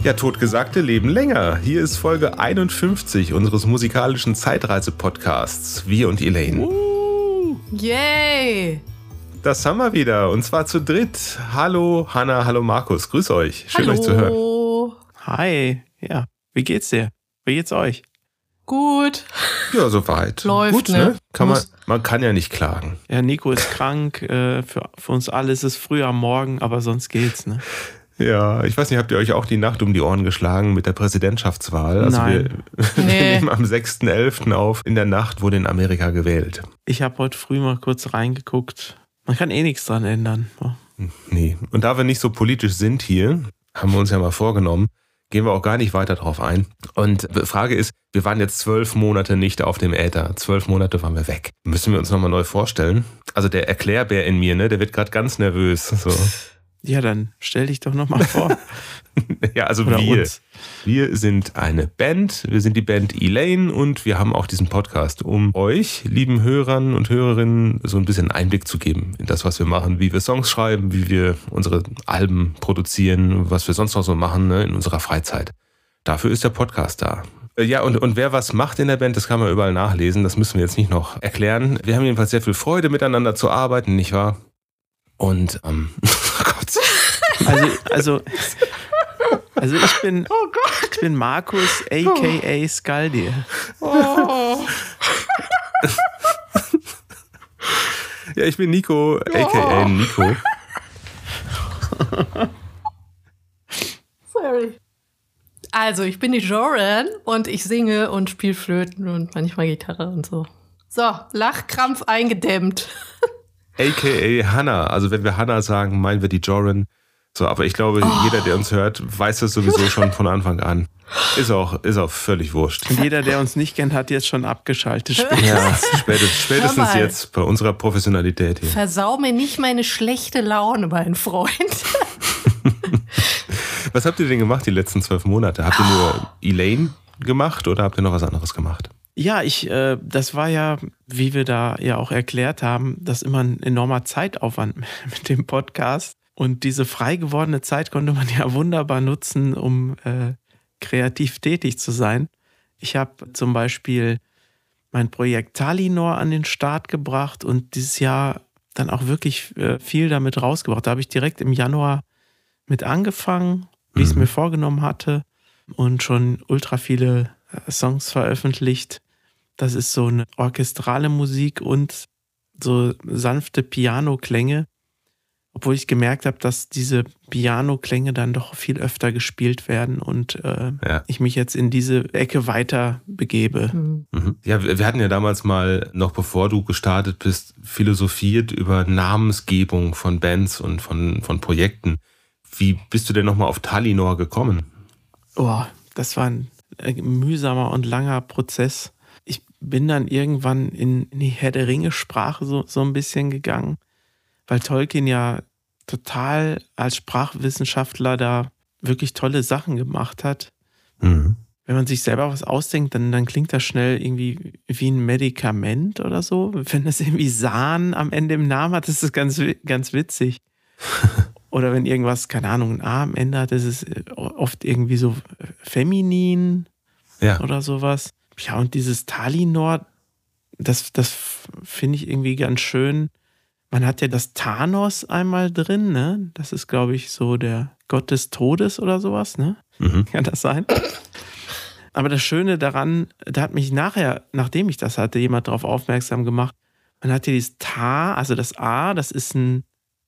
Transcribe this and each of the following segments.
Ja, Totgesagte leben länger. Hier ist Folge 51 unseres musikalischen Zeitreise-Podcasts. Wir und Elaine. Yay! Das haben wir wieder. Und zwar zu dritt. Hallo Hanna, hallo Markus. Grüß euch. Schön, euch zu hören. Hi. Ja, wie geht's dir? Wie geht's euch? Gut. Ja, soweit. Läuft, gut, ne? Man kann ja nicht klagen. Ja, Nico ist krank. Für uns alle ist es früh am Morgen, aber sonst geht's, ne? Ja, ich weiß nicht, habt ihr euch auch die Nacht um die Ohren geschlagen mit der Präsidentschaftswahl? Also Nein. Wir nehmen am 6.11. auf. In der Nacht wurde in Amerika gewählt. Ich habe heute früh mal kurz reingeguckt. Man kann eh nichts dran ändern. Nee. Und da wir nicht so politisch sind hier, haben wir uns ja mal vorgenommen, gehen wir auch gar nicht weiter drauf ein. Und die Frage ist, wir waren jetzt 12 Monate nicht auf dem Äther. 12 Monate waren wir weg. Müssen wir uns nochmal neu vorstellen? Also der Erklärbär in mir, ne, der wird gerade ganz nervös. So. Ja, dann stell dich doch nochmal vor. Ja, also Oder wir. uns. Wir sind eine Band. Wir sind die Band Elaine und wir haben auch diesen Podcast, um euch, lieben Hörern und Hörerinnen, so ein bisschen Einblick zu geben in das, was wir machen, wie wir Songs schreiben, wie wir unsere Alben produzieren, was wir sonst noch so machen, ne, in unserer Freizeit. Dafür ist der Podcast da. Ja, und wer was macht in der Band, das kann man überall nachlesen. Das müssen wir jetzt nicht noch erklären. Wir haben jedenfalls sehr viel Freude, miteinander zu arbeiten, nicht wahr? Und, oh Gott. Also ich bin Markus, a.k.a. Skaldir. Oh. Ja, ich bin Nico, a.k.a. Nico. Sorry. Also, ich bin die Joran und ich singe und spiele Flöten und manchmal Gitarre und so. So, Lachkrampf eingedämmt. A.k.a. Hanna. Also wenn wir Hanna sagen, meinen wir die Joran. So, aber ich glaube, jeder, der uns hört, weiß das sowieso schon von Anfang an. Ist auch völlig wurscht. Und jeder, der uns nicht kennt, hat jetzt schon abgeschaltet. Ja, spätestens jetzt bei unserer Professionalität hier. Versau mir nicht meine schlechte Laune, mein Freund. Was habt ihr denn gemacht die letzten 12 Monate? Habt ihr nur Elaine gemacht oder habt ihr noch was anderes gemacht? Ja, das war ja, wie wir da ja auch erklärt haben, das immer ein enormer Zeitaufwand mit dem Podcast. Und diese frei gewordene Zeit konnte man ja wunderbar nutzen, um kreativ tätig zu sein. Ich habe zum Beispiel mein Projekt Talinor an den Start gebracht und dieses Jahr dann auch wirklich viel damit rausgebracht. Da habe ich direkt im Januar mit angefangen, wie ich es mir vorgenommen hatte und schon ultra viele Songs veröffentlicht. Das ist so eine orchestrale Musik und so sanfte Piano-Klänge. Obwohl ich gemerkt habe, dass diese Piano-Klänge dann doch viel öfter gespielt werden und ich mich jetzt in diese Ecke weiter begebe. Mhm. Ja, wir hatten ja damals mal, noch bevor du gestartet bist, philosophiert über Namensgebung von Bands und von Projekten. Wie bist du denn nochmal auf Talinor gekommen? Oh, das war ein mühsamer und langer Prozess. Ich bin dann irgendwann in die Herr der Ringe-Sprache so ein bisschen gegangen, weil Tolkien ja total als Sprachwissenschaftler da wirklich tolle Sachen gemacht hat. Mhm. Wenn man sich selber was ausdenkt, dann klingt das schnell irgendwie wie ein Medikament oder so. Wenn das irgendwie Sahn am Ende im Namen hat, ist das ganz, ganz witzig. Oder wenn irgendwas, keine Ahnung, ein A am Ende hat, ist es oft irgendwie so feminin oder sowas. Ja, und dieses Talinor, das finde ich irgendwie ganz schön. Man hat ja das Thanos einmal drin, ne? Das ist, glaube ich, so der Gott des Todes oder sowas, ne? Mhm. Kann das sein? Aber das Schöne daran, da hat mich nachher, nachdem ich das hatte, jemand darauf aufmerksam gemacht, man hat hier dieses Ta, also das A, das ist ein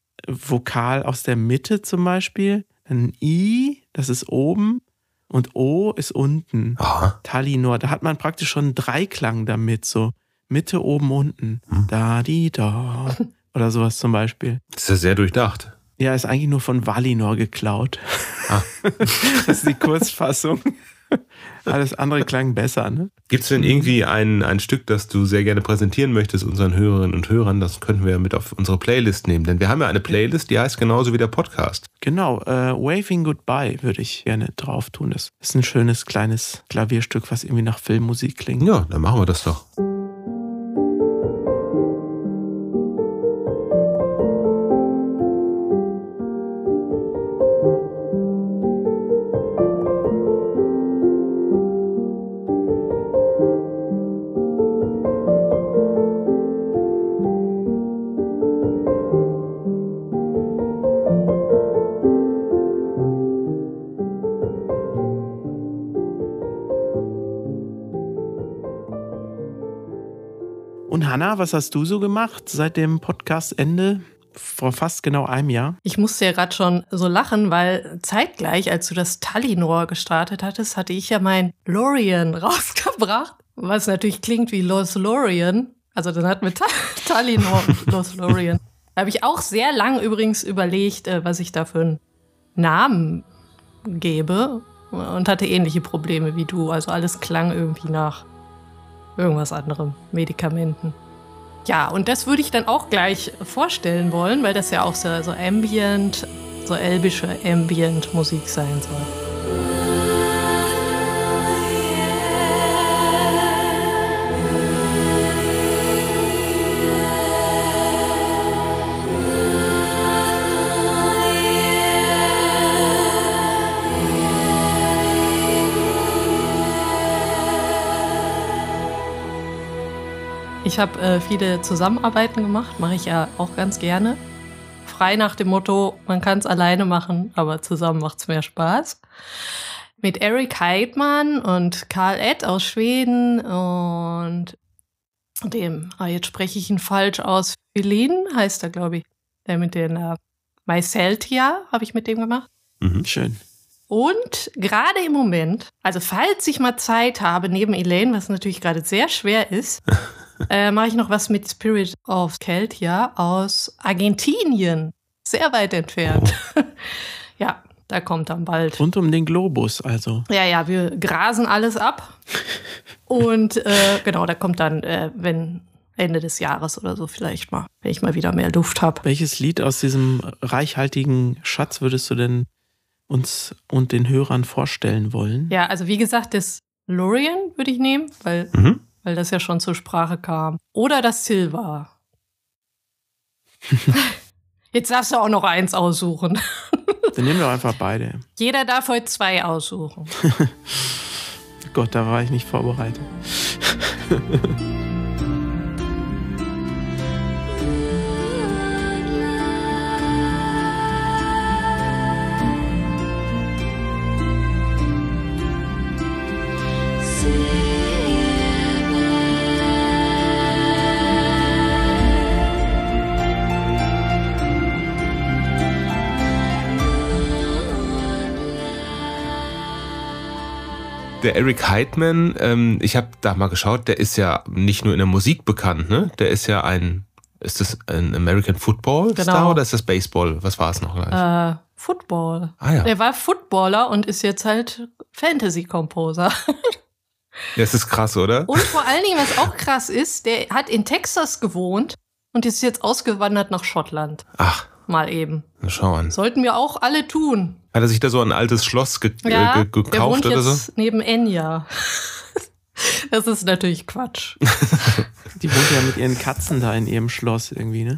Vokal aus der Mitte zum Beispiel, ein I, das ist oben und O ist unten. Aha. Talinor, da hat man praktisch schon einen Dreiklang damit, so Mitte, oben, unten. Da, di, da. Oder sowas zum Beispiel. Das ist ja sehr durchdacht. Ja, ist eigentlich nur von Valinor geklaut. Ah. Das ist die Kurzfassung. Alles andere klang besser, ne? Gibt es denn irgendwie ein Stück, das du sehr gerne präsentieren möchtest unseren Hörerinnen und Hörern? Das könnten wir mit auf unsere Playlist nehmen. Denn wir haben ja eine Playlist, die heißt genauso wie der Podcast. Genau, Waving Goodbye würde ich gerne drauf tun. Das ist ein schönes kleines Klavierstück, was irgendwie nach Filmmusik klingt. Ja, dann machen wir das doch. Und Hannah, was hast du so gemacht seit dem Podcast-Ende? Vor fast genau einem Jahr. Ich musste ja gerade schon so lachen, weil zeitgleich, als du das Talinor gestartet hattest, hatte ich ja mein Lorien rausgebracht, was natürlich klingt wie Los Lorien. Also dann hatten wir Talinor und Los Lorien. Da habe ich auch sehr lang übrigens überlegt, was ich da für einen Namen gebe und hatte ähnliche Probleme wie du. Also alles klang irgendwie nach irgendwas anderem, Medikamenten. Ja, und das würde ich dann auch gleich vorstellen wollen, weil das ja auch so Ambient, so elbische Ambient-Musik sein soll. Ich habe viele Zusammenarbeiten gemacht, mache ich ja auch ganz gerne. Frei nach dem Motto, man kann es alleine machen, aber zusammen macht es mehr Spaß. Mit Eric Heidmann und Karl Ed aus Schweden und dem, jetzt spreche ich ihn falsch aus, Philin heißt er, glaube ich. Der mit den Myceltia habe ich mit dem gemacht. Schön. Und gerade im Moment, also falls ich mal Zeit habe, neben Elaine, was natürlich gerade sehr schwer ist, mache ich noch was mit Spirit of Celtia aus Argentinien. Sehr weit entfernt. Oh. Ja, da kommt dann bald. Rund um den Globus also. Ja, wir grasen alles ab. Und genau, da kommt dann, wenn Ende des Jahres oder so vielleicht mal, wenn ich mal wieder mehr Luft habe. Welches Lied aus diesem reichhaltigen Schatz würdest du denn uns und den Hörern vorstellen wollen? Ja, also wie gesagt, das Lorien würde ich nehmen, weil das ja schon zur Sprache kam. Oder das Silva. Jetzt darfst du auch noch eins aussuchen. Dann nehmen wir einfach beide. Jeder darf heute 2 aussuchen. Gott, da war ich nicht vorbereitet. Der Eric Heidmann, ich habe da mal geschaut, der ist ja nicht nur in der Musik bekannt, ne? Der ist ja ist das ein American Football Star oder ist das Baseball? Was war es noch gleich? Football. Ah, ja. Der war Footballer und ist jetzt halt Fantasy-Composer. Ja, das ist krass, oder? Und vor allen Dingen, was auch krass ist, der hat in Texas gewohnt und ist jetzt ausgewandert nach Schottland. Ach. Mal eben. Na, schau an. Sollten wir auch alle tun. Hat er sich da so ein altes Schloss gekauft der wohnt oder so? Jetzt neben Enya. Das ist natürlich Quatsch. Die wohnt ja mit ihren Katzen da in ihrem Schloss irgendwie, ne?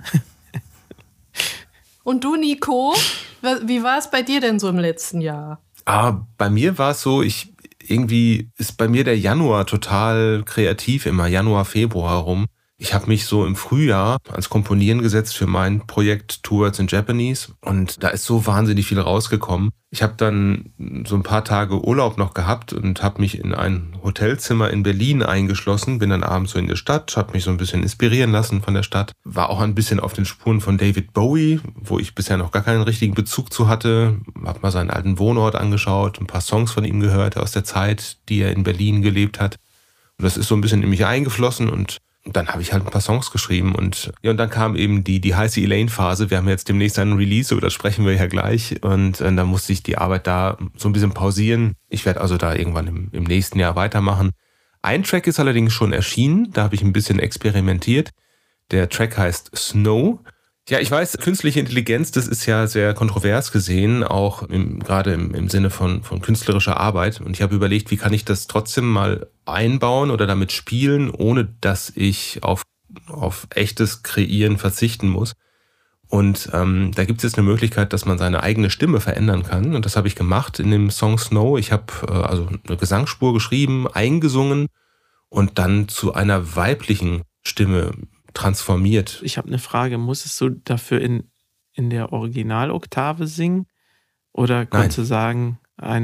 Und du, Nico, wie war es bei dir denn so im letzten Jahr? Bei mir war es so, irgendwie ist bei mir der Januar total kreativ, immer Januar, Februar rum. Ich habe mich so im Frühjahr ans Komponieren gesetzt für mein Projekt Two Words in Japanese und da ist so wahnsinnig viel rausgekommen. Ich habe dann so ein paar Tage Urlaub noch gehabt und habe mich in ein Hotelzimmer in Berlin eingeschlossen, bin dann abends so in die Stadt, habe mich so ein bisschen inspirieren lassen von der Stadt, war auch ein bisschen auf den Spuren von David Bowie, wo ich bisher noch gar keinen richtigen Bezug zu hatte, habe mal seinen alten Wohnort angeschaut, ein paar Songs von ihm gehört aus der Zeit, die er in Berlin gelebt hat und das ist so ein bisschen in mich eingeflossen und dann habe ich halt ein paar Songs geschrieben und dann kam eben die heiße Elaine-Phase. Wir haben jetzt demnächst einen Release, über das sprechen wir ja gleich. Und dann musste ich die Arbeit da so ein bisschen pausieren. Ich werde also da irgendwann im nächsten Jahr weitermachen. Ein Track ist allerdings schon erschienen, da habe ich ein bisschen experimentiert. Der Track heißt Snow. Ja, ich weiß, künstliche Intelligenz, das ist ja sehr kontrovers gesehen, auch gerade im Sinne von künstlerischer Arbeit. Und ich habe überlegt, wie kann ich das trotzdem mal einbauen oder damit spielen, ohne dass ich auf echtes Kreieren verzichten muss. Und da gibt es jetzt eine Möglichkeit, dass man seine eigene Stimme verändern kann. Und das habe ich gemacht in dem Song Snow. Ich habe also eine Gesangsspur geschrieben, eingesungen und dann zu einer weiblichen Stimme transformiert. Ich habe eine Frage, musstest du dafür in der Originaloktave singen? Oder konntest du sagen, eine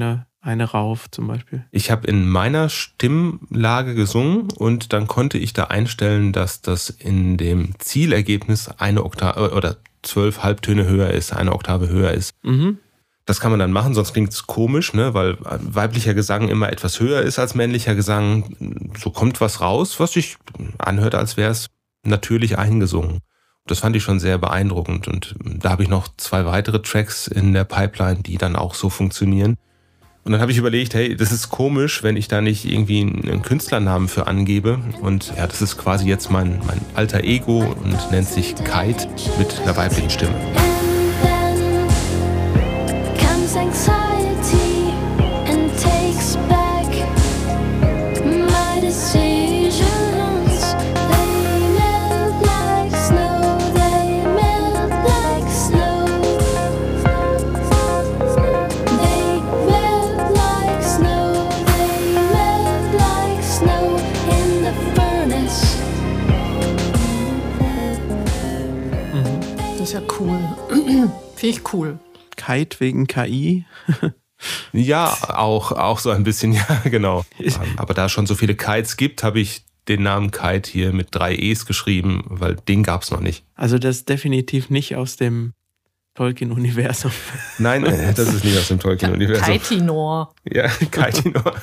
eine rauf zum Beispiel? Ich habe in meiner Stimmlage gesungen und dann konnte ich da einstellen, dass das in dem Zielergebnis eine Oktave oder 12 Halbtöne höher ist, eine Oktave höher ist. Mhm. Das kann man dann machen, sonst klingt es komisch, ne? Weil weiblicher Gesang immer etwas höher ist als männlicher Gesang. So kommt was raus, was sich anhört, als wäre es natürlich eingesungen. Das fand ich schon sehr beeindruckend und da habe ich noch 2 weitere Tracks in der Pipeline, die dann auch so funktionieren. Und dann habe ich überlegt, hey, das ist komisch, wenn ich da nicht irgendwie einen Künstlernamen für angebe. Und ja, das ist quasi jetzt mein alter Ego und nennt sich Kite mit einer weiblichen Stimme. Anxiety and takes back my decisions. They melt like snow, they melt like snow. They melt like snow, they melt like snow in the furnace. Das ist ja cool. Finde ich cool. Kite wegen KI? Ja, auch so ein bisschen, ja, genau. Aber da es schon so viele Kites gibt, habe ich den Namen Kite hier mit 3 E's geschrieben, weil den gab es noch nicht. Also das ist definitiv nicht aus dem Tolkien-Universum. Nein, das ist nicht aus dem Tolkien-Universum. Kaitinor. Ja, Kaitinor.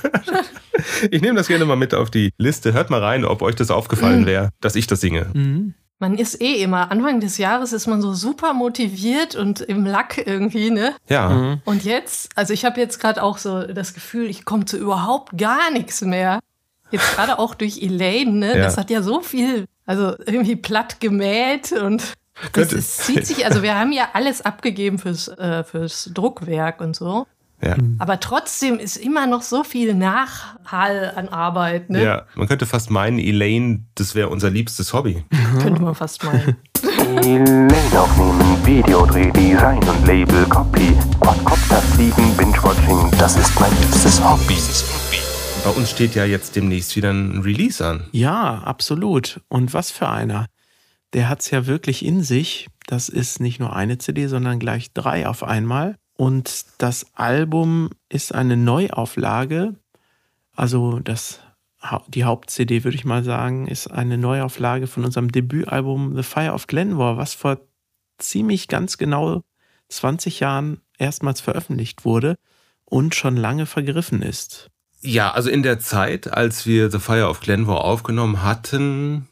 Ich nehme das gerne mal mit auf die Liste. Hört mal rein, ob euch das aufgefallen wäre, dass ich das singe. Mhm. Man ist immer, Anfang des Jahres ist man so super motiviert und im Lack irgendwie, ne? Ja. Mhm. Und jetzt, also ich habe jetzt gerade auch so das Gefühl, ich komme zu überhaupt gar nichts mehr. Jetzt gerade auch durch Elaine, ne? Ja. Das hat ja so viel, also irgendwie platt gemäht und es zieht sich, also wir haben ja alles abgegeben fürs Druckwerk und so. Ja. Aber trotzdem ist immer noch so viel Nachhall an Arbeit, ne? Ja, man könnte fast meinen, Elaine, das wäre unser liebstes Hobby. Könnte man fast meinen. Elaine aufnehmen, Videodreh, Design und Label, Copy, Quadcopter fliegen, Binge-Watching, das ist mein liebstes Hobby. Bei uns steht ja jetzt demnächst wieder ein Release an. Ja, absolut. Und was für einer. Der hat es ja wirklich in sich. Das ist nicht nur eine CD, sondern gleich 3 auf einmal. Und das Album ist eine Neuauflage. Also die Haupt-CD, würde ich mal sagen, ist eine Neuauflage von unserem Debütalbum The Fire of Glenmore, was vor ziemlich ganz genau 20 Jahren erstmals veröffentlicht wurde und schon lange vergriffen ist. Ja, also in der Zeit, als wir The Fire of Glenmore aufgenommen hatten,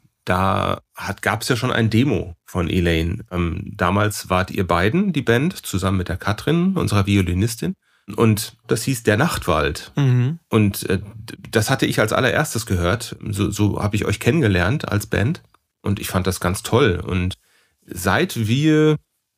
gab es ja schon ein Demo von Elaine. Damals wart ihr beiden, die Band, zusammen mit der Katrin, unserer Violinistin. Und das hieß Der Nachtwald. Mhm. Und das hatte ich als allererstes gehört. So habe ich euch kennengelernt als Band. Und ich fand das ganz toll. Und seit wir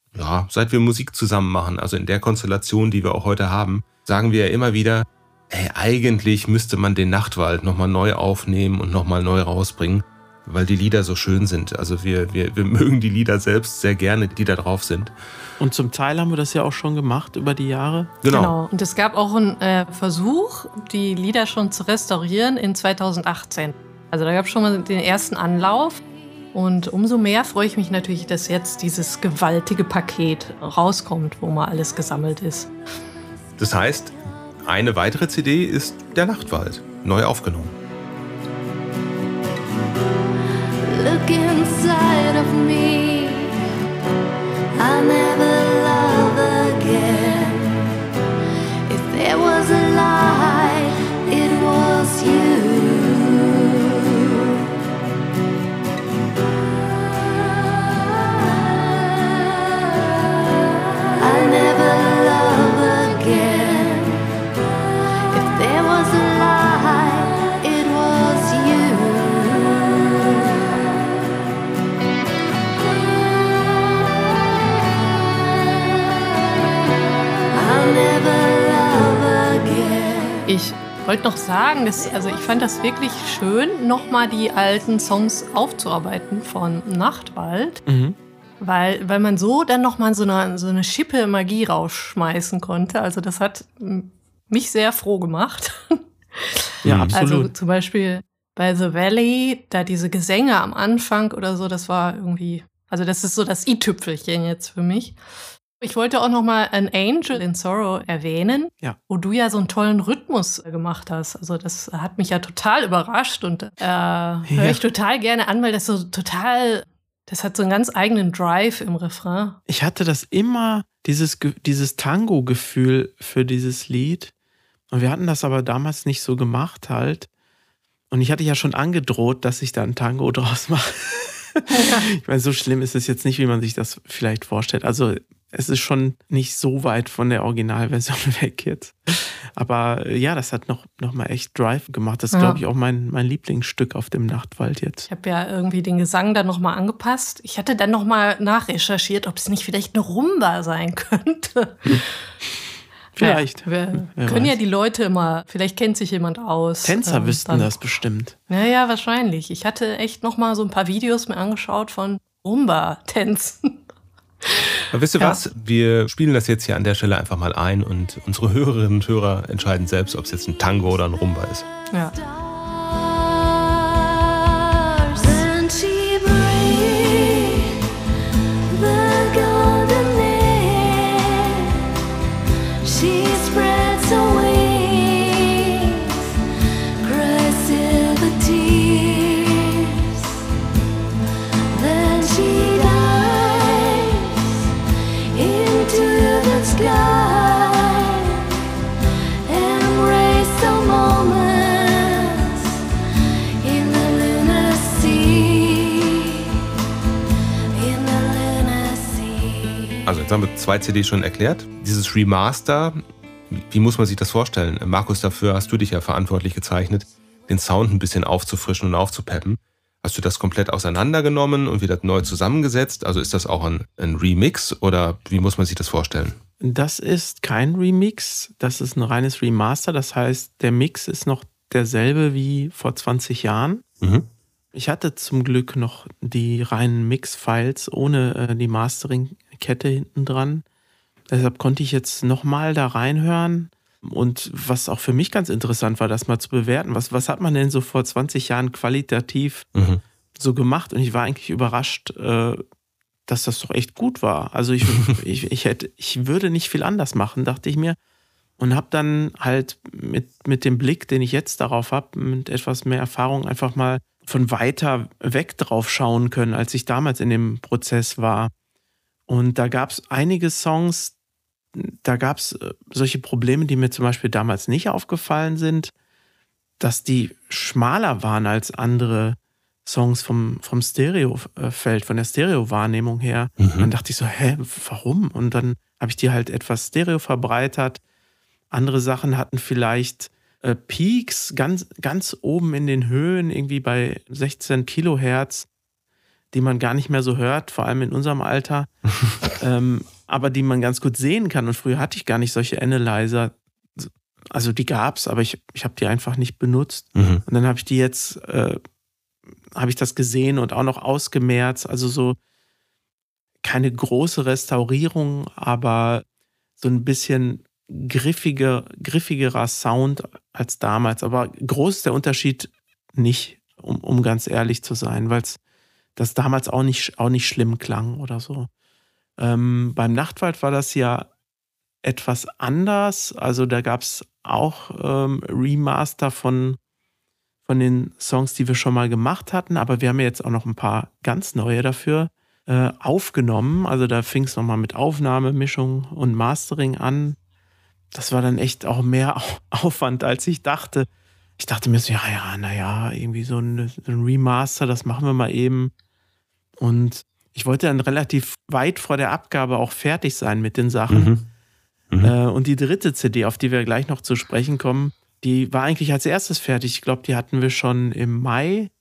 Musik zusammen machen, also in der Konstellation, die wir auch heute haben, sagen wir ja immer wieder, eigentlich müsste man den Nachtwald nochmal neu aufnehmen und nochmal neu rausbringen, weil die Lieder so schön sind. Also wir mögen die Lieder selbst sehr gerne, die da drauf sind. Und zum Teil haben wir das ja auch schon gemacht über die Jahre. Genau. Und es gab auch einen Versuch, die Lieder schon zu restaurieren in 2018. Also da gab es schon mal den ersten Anlauf. Und umso mehr freue ich mich natürlich, dass jetzt dieses gewaltige Paket rauskommt, wo mal alles gesammelt ist. Das heißt, eine weitere CD ist Der Nachtwald, neu aufgenommen. Look inside of me. I'll never love again. If there was a lie, it was you. I'll never love again. If there was a lie, it was you. I'll never love again. Ich wollte noch sagen, ich fand das wirklich schön, nochmal die alten Songs aufzuarbeiten von Nachtwald. Mhm. Weil man so dann nochmal so eine Schippe Magie rausschmeißen konnte. Also das hat mich sehr froh gemacht. Ja, Mhm. absolut. Also zum Beispiel bei The Valley, da diese Gesänge am Anfang oder so, das war irgendwie, also das ist so das i-Tüpfelchen jetzt für mich. Ich wollte auch noch mal An Angel in Sorrow erwähnen, Ja. wo du ja so einen tollen Rhythmus gemacht hast. Also das hat mich ja total überrascht und höre ich total gerne an, weil das hat so einen ganz eigenen Drive im Refrain. Ich hatte das immer, dieses Tango-Gefühl für dieses Lied. Und wir hatten das aber damals nicht so gemacht halt. Und ich hatte ja schon angedroht, dass ich da ein Tango draus mache. Ich meine, so schlimm ist es jetzt nicht, wie man sich das vielleicht vorstellt. Also es ist schon nicht so weit von der Originalversion weg jetzt. Aber ja, das hat noch mal echt Drive gemacht. Das ist, glaube ich, auch mein Lieblingsstück auf dem Nachtwald jetzt. Ich habe ja irgendwie den Gesang dann noch mal angepasst. Ich hatte dann noch mal nachrecherchiert, ob es nicht vielleicht eine Rumba sein könnte. Vielleicht. Ja, wir können ja die Leute immer, vielleicht kennt sich jemand aus. Tänzer wüssten das bestimmt. Ja, wahrscheinlich. Ich hatte echt noch mal so ein paar Videos mir angeschaut von Rumba-Tänzen. Aber wisst ihr was? Wir spielen das jetzt hier an der Stelle einfach mal ein und unsere Hörerinnen und Hörer entscheiden selbst, ob es jetzt ein Tango oder ein Rumba ist. Ja. Then she breathed the golden air. She spreads her wings, cries silver tears. Then she dives into the sky, embrace the moments in the lunar sea, in the lunar sea. Also jetzt haben wir 2 CDs schon erklärt. Dieses Remaster, wie muss man sich das vorstellen? Markus, dafür hast du dich ja verantwortlich gezeichnet, den Sound ein bisschen aufzufrischen und aufzupeppen. Hast du das komplett auseinandergenommen und wieder neu zusammengesetzt? Also ist das auch ein Remix oder wie muss man sich das vorstellen? Das ist kein Remix, das ist ein reines Remaster. Das heißt, der Mix ist noch derselbe wie vor 20 Jahren. Mhm. Ich hatte zum Glück noch die reinen Mix-Files ohne die Mastering-Kette hinten dran. Deshalb konnte ich jetzt nochmal da reinhören. Und was auch für mich ganz interessant war, das mal zu bewerten. Was hat man denn so vor 20 Jahren qualitativ so gemacht? Und ich war eigentlich überrascht, dass das doch echt gut war. Also ich würde nicht viel anders machen, dachte ich mir. Und habe dann halt mit dem Blick, den ich jetzt darauf habe, mit etwas mehr Erfahrung einfach mal von weiter weg drauf schauen können, als ich damals in dem Prozess war. Und da gab es einige Songs, da gab es solche Probleme, die mir zum Beispiel damals nicht aufgefallen sind, dass die schmaler waren als andere Songs vom Stereofeld, von der Stereowahrnehmung her. Dann dachte ich so, warum? Und dann habe ich die halt etwas Stereo verbreitert. Andere Sachen hatten vielleicht Peaks ganz oben in den Höhen, irgendwie bei 16 Kilohertz, die man gar nicht mehr so hört, vor allem in unserem Alter, aber die man ganz gut sehen kann. Und früher hatte ich gar nicht solche Analyzer. Also die gab's, aber ich habe die einfach nicht benutzt. Und dann habe ich die jetzt, habe ich das gesehen und auch noch ausgemerzt. Also so keine große Restaurierung, aber so ein bisschen griffigerer Sound als damals. Aber groß ist der Unterschied nicht, um ganz ehrlich zu sein, weil das damals auch nicht schlimm klang oder so. Beim Nachtwald war das ja etwas anders. Also da gab es auch Remaster von den Songs, die wir schon mal gemacht hatten. Aber wir haben ja jetzt auch noch ein paar ganz neue dafür aufgenommen. Also da fing es nochmal mit Aufnahme, Mischung und Mastering an. Das war dann echt auch mehr Aufwand, als ich dachte. Ich dachte mir so, irgendwie so ein Remaster, das machen wir mal eben. Und ich wollte dann relativ weit vor der Abgabe auch fertig sein mit den Sachen. Und die dritte CD, auf die wir gleich noch zu sprechen kommen, die war eigentlich als erstes fertig. Ich glaube, die hatten wir schon im Mai,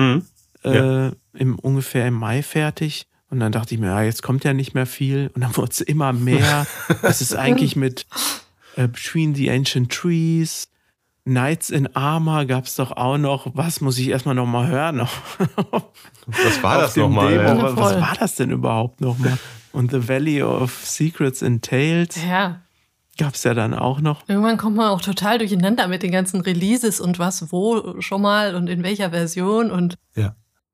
ungefähr im Mai fertig. Und dann dachte ich mir, jetzt kommt ja nicht mehr viel. Und dann wurde es immer mehr. Das ist eigentlich mit Between the Ancient Trees, Nights in Armor gab es doch auch noch. Was muss ich erstmal nochmal hören? Was war das nochmal? Was war das denn überhaupt nochmal? Und The Valley of Secrets and Tales gab es ja dann auch noch. Irgendwann kommt man auch total durcheinander mit den ganzen Releases und was wo schon mal und in welcher Version. Und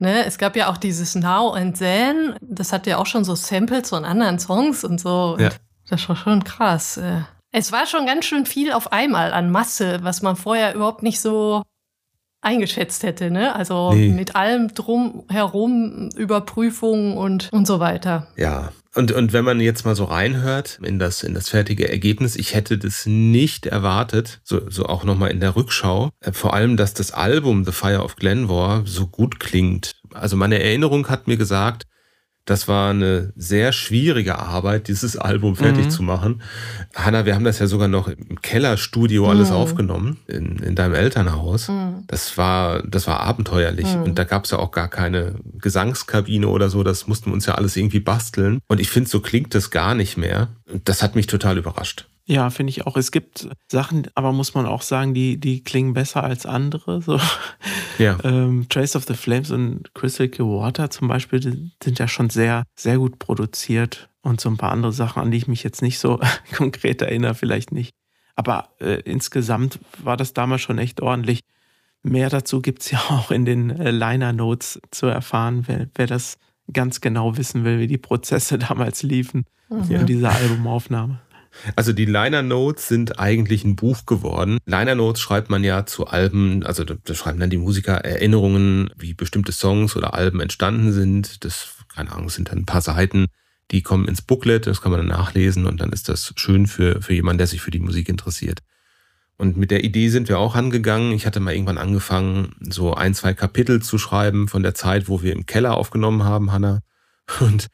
Ne, es gab ja auch dieses Now and Then, das hat ja auch schon so Samples von anderen Songs und so. Ja. Und das war schon krass. Es war schon ganz schön viel auf einmal an Masse, was man vorher überhaupt nicht so eingeschätzt hätte. Ne? Also Nee. mit allem drumherum, Überprüfungen und so weiter. Ja, und wenn man jetzt mal so reinhört in das fertige Ergebnis, ich hätte das nicht erwartet, so auch nochmal in der Rückschau, vor allem, dass das Album The Fire of Glenmore so gut klingt. Also meine Erinnerung hat mir gesagt, das war eine sehr schwierige Arbeit, dieses Album fertig zu machen. Hanna, wir haben das ja sogar noch im Kellerstudio alles aufgenommen, in deinem Elternhaus. Das war abenteuerlich. Und da gab es ja auch gar keine Gesangskabine oder so. Das mussten wir uns ja alles irgendwie basteln. Und ich finde, so klingt das gar nicht mehr. Und das hat mich total überrascht. Ja, finde ich auch. Es gibt Sachen, aber muss man auch sagen, die klingen besser als andere. So. Ja. Trace of the Flames und Crystal Clear Water zum Beispiel die sind ja schon sehr, sehr gut produziert. Und so ein paar andere Sachen, an die ich mich jetzt nicht so konkret erinnere, vielleicht nicht. Aber insgesamt war das damals schon echt ordentlich. Mehr dazu gibt es ja auch in den Liner Notes zu erfahren, wer das ganz genau wissen will, wie die Prozesse damals liefen in dieser Albumaufnahme. Also die Liner Notes sind eigentlich ein Buch geworden. Liner Notes schreibt man ja zu Alben, also da schreiben dann die Musiker Erinnerungen, wie bestimmte Songs oder Alben entstanden sind. Das, keine Ahnung, sind dann ein paar Seiten, die kommen ins Booklet, das kann man dann nachlesen und dann ist das schön für jemanden, der sich für die Musik interessiert. Und mit der Idee sind wir auch angegangen. Ich hatte mal irgendwann angefangen, so 1-2 Kapitel zu schreiben von der Zeit, wo wir im Keller aufgenommen haben, Hanna. Und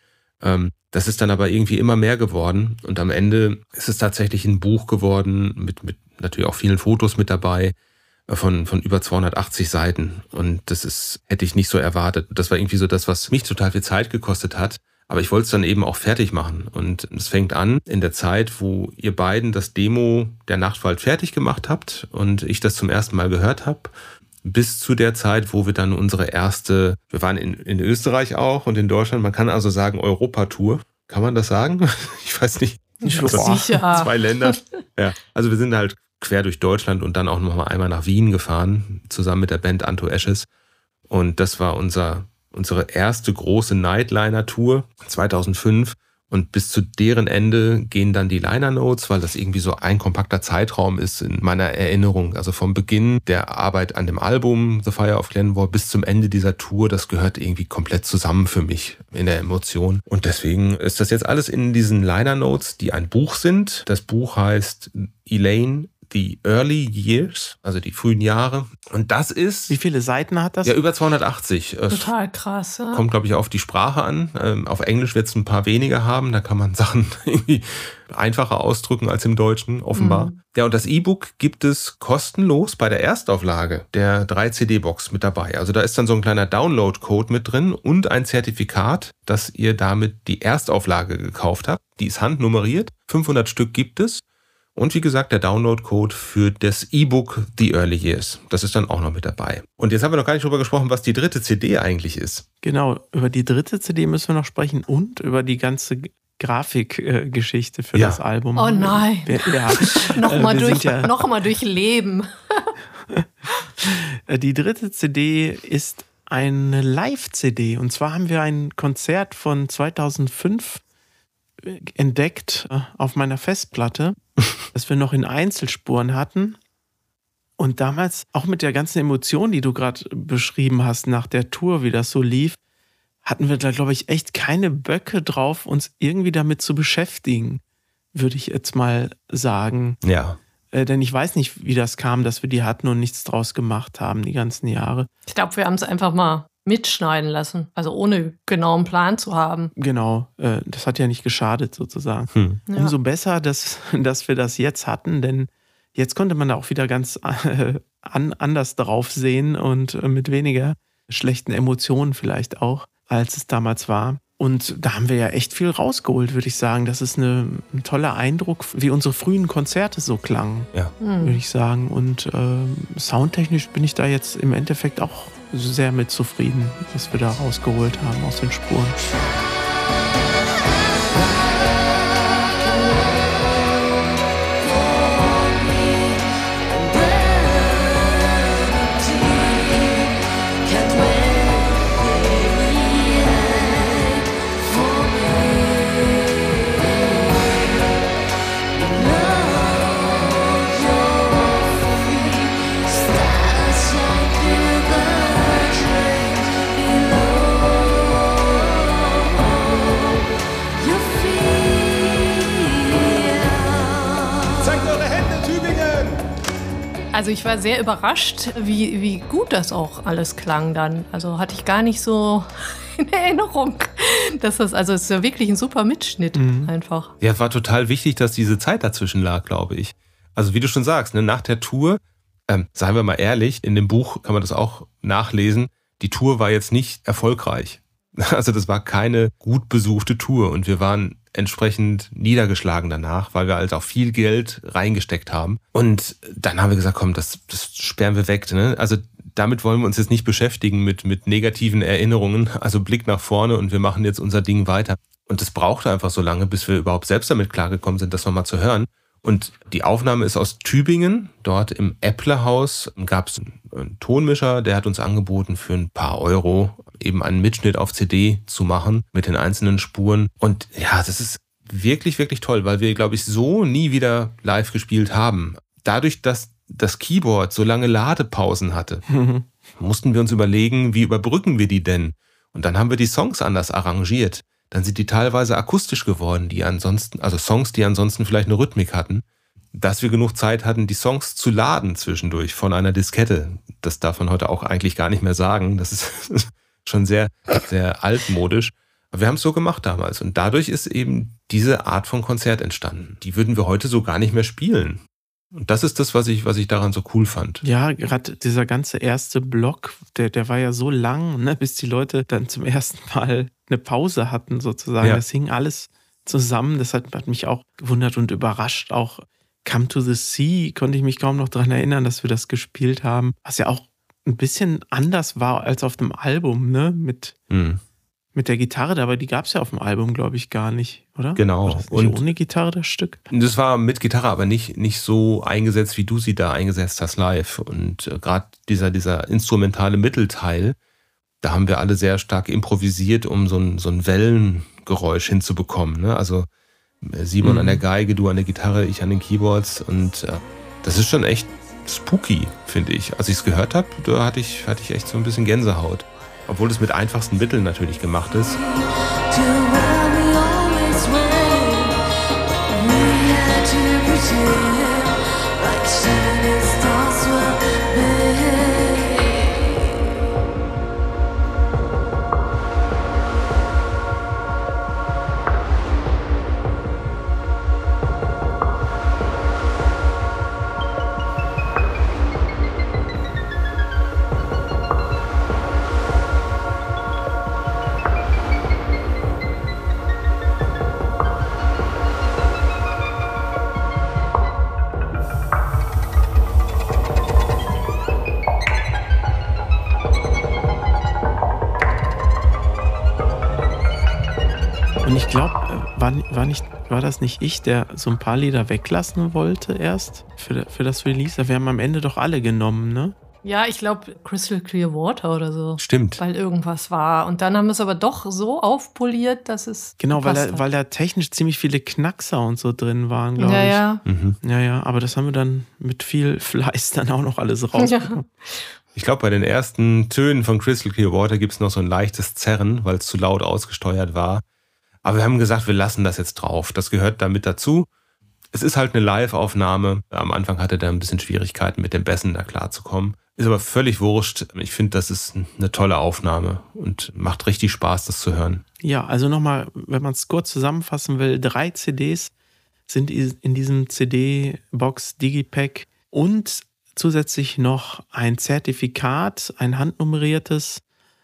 das ist dann aber irgendwie immer mehr geworden. Und am Ende ist es tatsächlich ein Buch geworden, mit natürlich auch vielen Fotos mit dabei, von über 280 Seiten. Und hätte ich nicht so erwartet. Das war irgendwie so das, was mich total viel Zeit gekostet hat. Aber ich wollte es dann eben auch fertig machen. Und es fängt an in der Zeit, wo ihr beiden das Demo der Nachtwald fertig gemacht habt und ich das zum ersten Mal gehört habe, bis zu der Zeit, wo wir dann wir waren in Österreich auch und in Deutschland, man kann also sagen Europatour. Kann man das sagen? Ich weiß nicht. Sicher. 2 Länder. Ja. Also wir sind halt quer durch Deutschland und dann auch noch mal einmal nach Wien gefahren, zusammen mit der Band Unto Ashes. Und das war unsere erste große Nightliner-Tour 2005. Und bis zu deren Ende gehen dann die Liner Notes, weil das irgendwie so ein kompakter Zeitraum ist in meiner Erinnerung. Also vom Beginn der Arbeit an dem Album The Fire of Glenmore bis zum Ende dieser Tour, das gehört irgendwie komplett zusammen für mich in der Emotion. Und deswegen ist das jetzt alles in diesen Liner Notes, die ein Buch sind. Das Buch heißt Elaine, The Early Years, also die frühen Jahre. Und das ist... Wie viele Seiten hat das? Ja, über 280. Total krass. Ja. Kommt, glaube ich, auf die Sprache an. Auf Englisch wird es ein paar weniger haben. Da kann man Sachen irgendwie einfacher ausdrücken als im Deutschen, offenbar. Ja, und das E-Book gibt es kostenlos bei der Erstauflage der 3-CD-Box mit dabei. Also da ist dann so ein kleiner Download-Code mit drin und ein Zertifikat, dass ihr damit die Erstauflage gekauft habt. Die ist handnummeriert. 500 Stück gibt es. Und wie gesagt, der Download-Code für das E-Book The Early Years. Das ist dann auch noch mit dabei. Und jetzt haben wir noch gar nicht drüber gesprochen, was die 3. CD eigentlich ist. Genau, über die 3. CD müssen wir noch sprechen und über die ganze Grafikgeschichte für das Album. Oh nein. Ja. Nochmal durchleben. Die 3. CD ist eine Live-CD. Und zwar haben wir ein Konzert von 2005 entdeckt auf meiner Festplatte, das wir noch in Einzelspuren hatten. Und damals, auch mit der ganzen Emotion, die du gerade beschrieben hast, nach der Tour, wie das so lief, hatten wir da, glaube ich, echt keine Böcke drauf, uns irgendwie damit zu beschäftigen, würde ich jetzt mal sagen. Ja. Denn ich weiß nicht, wie das kam, dass wir die hatten und nichts draus gemacht haben die ganzen Jahre. Ich glaube, wir haben es einfach mal mitschneiden lassen, also ohne genauen Plan zu haben. Genau, das hat ja nicht geschadet sozusagen. Ja. Umso besser, dass wir das jetzt hatten, denn jetzt konnte man da auch wieder ganz anders drauf sehen und mit weniger schlechten Emotionen vielleicht auch, als es damals war. Und da haben wir ja echt viel rausgeholt, würde ich sagen. Das ist ein toller Eindruck, wie unsere frühen Konzerte so klangen, Ja. würde ich sagen. Und soundtechnisch bin ich da jetzt im Endeffekt auch sehr mit zufrieden, was wir da rausgeholt haben aus den Spuren. Also ich war sehr überrascht, wie gut das auch alles klang dann. Also hatte ich gar nicht so in Erinnerung. Also es ist ja wirklich ein super Mitschnitt einfach. Ja, es war total wichtig, dass diese Zeit dazwischen lag, glaube ich. Also wie du schon sagst, ne, nach der Tour, seien wir mal ehrlich, in dem Buch kann man das auch nachlesen, die Tour war jetzt nicht erfolgreich. Also das war keine gut besuchte Tour und wir waren entsprechend niedergeschlagen danach, weil wir halt auch viel Geld reingesteckt haben. Und dann haben wir gesagt, komm, das sperren wir weg. Ne? Also damit wollen wir uns jetzt nicht beschäftigen mit negativen Erinnerungen. Also Blick nach vorne und wir machen jetzt unser Ding weiter. Und das brauchte einfach so lange, bis wir überhaupt selbst damit klargekommen sind, das nochmal zu hören. Und die Aufnahme ist aus Tübingen. Dort im Äpplerhaus gab es einen Tonmischer, der hat uns angeboten, für ein paar Euro eben einen Mitschnitt auf CD zu machen mit den einzelnen Spuren. Und ja, das ist wirklich, wirklich toll, weil wir, glaube ich, so nie wieder live gespielt haben. Dadurch, dass das Keyboard so lange Ladepausen hatte, mussten wir uns überlegen, wie überbrücken wir die denn? Und dann haben wir die Songs anders arrangiert. Dann sind die teilweise akustisch geworden, Songs, die ansonsten vielleicht eine Rhythmik hatten, dass wir genug Zeit hatten, die Songs zu laden zwischendurch von einer Diskette. Das darf man heute auch eigentlich gar nicht mehr sagen. Das ist schon sehr, sehr altmodisch. Aber wir haben es so gemacht damals. Und dadurch ist eben diese Art von Konzert entstanden. Die würden wir heute so gar nicht mehr spielen. Und das ist das, was ich daran so cool fand. Ja, gerade dieser ganze erste Block, der war ja so lang, ne, bis die Leute dann zum ersten Mal eine Pause hatten sozusagen. Ja. Das hing alles zusammen. Das hat mich auch gewundert und überrascht. Auch Come to the Sea konnte ich mich kaum noch daran erinnern, dass wir das gespielt haben. Was ja auch ein bisschen anders war als auf dem Album, ne? Mit der Gitarre, aber die gab es ja auf dem Album, glaube ich, gar nicht, oder? Genau. War das nicht ohne Gitarre das Stück? Das war mit Gitarre, aber nicht so eingesetzt, wie du sie da eingesetzt hast live. Und gerade dieser instrumentale Mittelteil, da haben wir alle sehr stark improvisiert, um so ein Wellengeräusch hinzubekommen. Ne? Also Simon an der Geige, du an der Gitarre, ich an den Keyboards. Und das ist schon echt spooky, finde ich. Als ich es gehört habe, da hatte ich echt so ein bisschen Gänsehaut. Obwohl es mit einfachsten Mitteln natürlich gemacht ist. To where we always went, we had to pretend like shooting stars were big. Und ich glaube, war das nicht ich, der so ein paar Lieder weglassen wollte erst für das Release? Wir haben am Ende doch alle genommen, ne? Ja, ich glaube Crystal Clear Water oder so. Stimmt. Weil irgendwas war. Und dann haben wir es aber doch so aufpoliert, dass es Genau, gepasst hat. weil da technisch ziemlich viele Knackser und so drin waren, glaube ich. Ja. Ja, aber das haben wir dann mit viel Fleiß dann auch noch alles rausgekommen. Ich glaube, bei den ersten Tönen von Crystal Clear Water gibt es noch so ein leichtes Zerren, weil es zu laut ausgesteuert war. Aber wir haben gesagt, wir lassen das jetzt drauf. Das gehört damit dazu. Es ist halt eine Live-Aufnahme. Am Anfang hatte er ein bisschen Schwierigkeiten, mit den Bässen da klarzukommen. Ist aber völlig wurscht. Ich finde, das ist eine tolle Aufnahme und macht richtig Spaß, das zu hören. Ja, also nochmal, wenn man es kurz zusammenfassen will, 3 CDs sind in diesem CD-Box Digipack und zusätzlich noch ein Zertifikat, ein handnummeriertes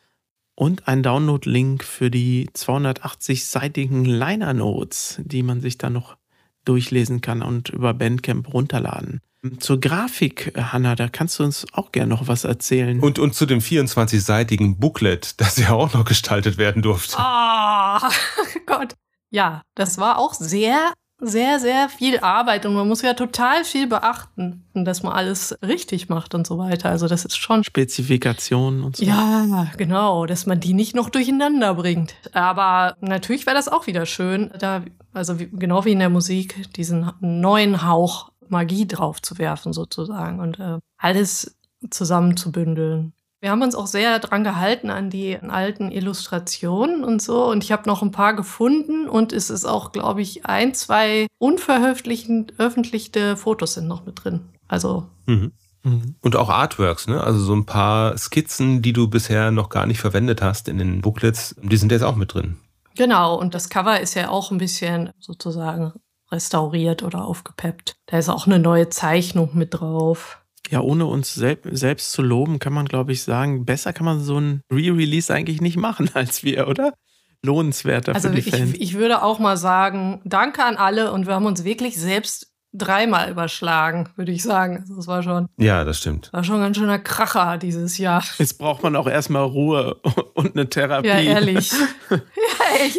und ein Download-Link für die 280-seitigen Liner Notes, die man sich dann noch durchlesen kann und über Bandcamp runterladen. Zur Grafik, Hanna, da kannst du uns auch gerne noch was erzählen. Und zu dem 24-seitigen Booklet, das ja auch noch gestaltet werden durfte. Ah, Gott. Ja, das war auch sehr, sehr, sehr viel Arbeit und man muss ja total viel beachten, dass man alles richtig macht und so weiter. Also das ist schon... Spezifikationen und so. Ja, genau, dass man die nicht noch durcheinander bringt. Aber natürlich wäre das auch wieder schön, da, also genau wie in der Musik, diesen neuen Hauch Magie drauf zu werfen sozusagen und alles zusammenzubündeln. Wir haben uns auch sehr dran gehalten an die alten Illustrationen und so und ich habe noch ein paar gefunden und es ist auch, glaube ich, 1, 2 unveröffentlichte Fotos sind noch mit drin. Also Und auch Artworks, ne? Also so ein paar Skizzen, die du bisher noch gar nicht verwendet hast in den Booklets, die sind jetzt auch mit drin. Genau, und das Cover ist ja auch ein bisschen sozusagen restauriert oder aufgepeppt. Da ist auch eine neue Zeichnung mit drauf. Ja, ohne uns selbst zu loben, kann man, glaube ich, sagen, besser kann man so ein Re-Release eigentlich nicht machen als wir, oder? Lohnenswerter Also für die Fans. ich würde auch mal sagen, danke an alle und wir haben uns wirklich selbst 3-mal überschlagen, würde ich sagen. Also das war schon Ja, das stimmt. ein ganz schöner Kracher dieses Jahr. Jetzt braucht man auch erstmal Ruhe und eine Therapie. Ja, ehrlich. Ja, echt.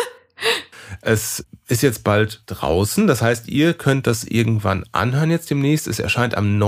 Es ist jetzt bald draußen, das heißt, ihr könnt das irgendwann anhören jetzt demnächst. Es erscheint am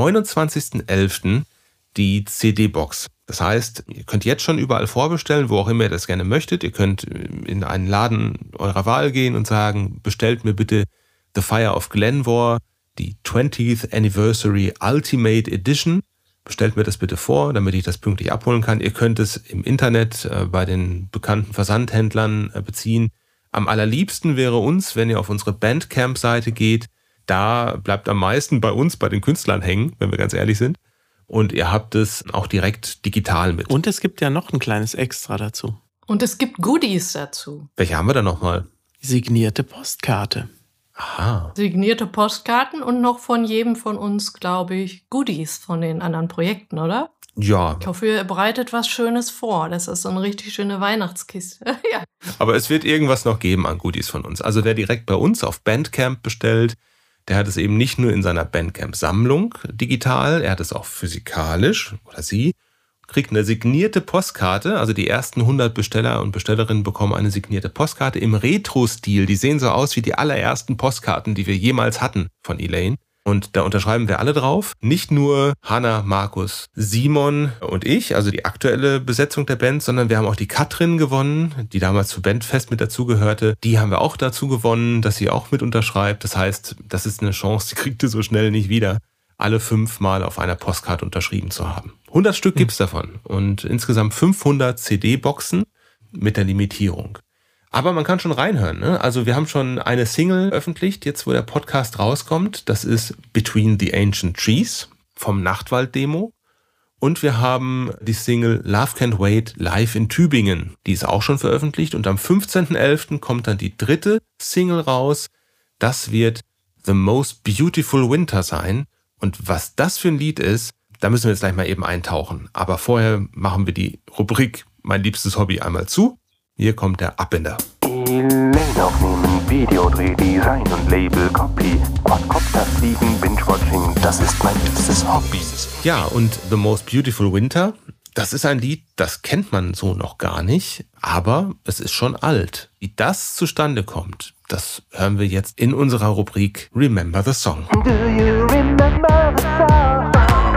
29.11. die CD-Box. Das heißt, ihr könnt jetzt schon überall vorbestellen, wo auch immer ihr das gerne möchtet. Ihr könnt in einen Laden eurer Wahl gehen und sagen, bestellt mir bitte The Fire of Glenvor, die 20th Anniversary Ultimate Edition. Bestellt mir das bitte vor, damit ich das pünktlich abholen kann. Ihr könnt es im Internet bei den bekannten Versandhändlern beziehen. Am allerliebsten wäre uns, wenn ihr auf unsere Bandcamp-Seite geht. Da bleibt am meisten bei uns, bei den Künstlern hängen, wenn wir ganz ehrlich sind. Und ihr habt es auch direkt digital mit. Und es gibt ja noch ein kleines Extra dazu. Und es gibt Goodies dazu. Welche haben wir da nochmal? Signierte Postkarte. Aha. Signierte Postkarten und noch von jedem von uns, glaube ich, Goodies von den anderen Projekten, oder? Ja, Ich hoffe, ihr bereitet was Schönes vor. Das ist so eine richtig schöne Weihnachtskiste. Ja. aber es wird irgendwas noch geben an Goodies von uns. Also wer direkt bei uns auf Bandcamp bestellt, der hat es eben nicht nur in seiner Bandcamp-Sammlung digital, er hat es auch physikalisch, oder sie, kriegt eine signierte Postkarte. Also die ersten 100 Besteller und Bestellerinnen bekommen eine signierte Postkarte im Retro-Stil. Die sehen so aus wie die allerersten Postkarten, die wir jemals hatten von Elaine. Und da unterschreiben wir alle drauf. Nicht nur Hannah, Markus, Simon und ich, also die aktuelle Besetzung der Band, sondern wir haben auch die Katrin gewonnen, die damals zu Bandfest mit dazugehörte. Die haben wir auch dazu gewonnen, dass sie auch mit unterschreibt. Das heißt, das ist eine Chance, die kriegt ihr so schnell nicht wieder, alle 5 Mal auf einer Postkarte unterschrieben zu haben. 100 Stück gibt's davon und insgesamt 500 CD-Boxen mit der Limitierung. Aber man kann schon reinhören, ne? Also wir haben schon eine Single veröffentlicht, jetzt wo der Podcast rauskommt. Das ist Between the Ancient Trees vom Nachtwald-Demo. Und wir haben die Single Love Can't Wait live in Tübingen. Die ist auch schon veröffentlicht. Und am 15.11. kommt dann die 3. Single raus. Das wird The Most Beautiful Winter sein. Und was das für ein Lied ist, da müssen wir jetzt gleich mal eben eintauchen. Aber vorher machen wir die Rubrik Mein liebstes Hobby einmal zu. Hier kommt der Abbinder. Elaine aufnehmen, Videodreh, Design und Label, Copy, Quadcopter fliegen, Binge-Watching, das ist mein liebstes Hobby. Ja, und The Most Beautiful Winter, das ist ein Lied, das kennt man so noch gar nicht, aber es ist schon alt. Wie das zustande kommt, das hören wir jetzt in unserer Rubrik Remember the Song. Do you remember the song?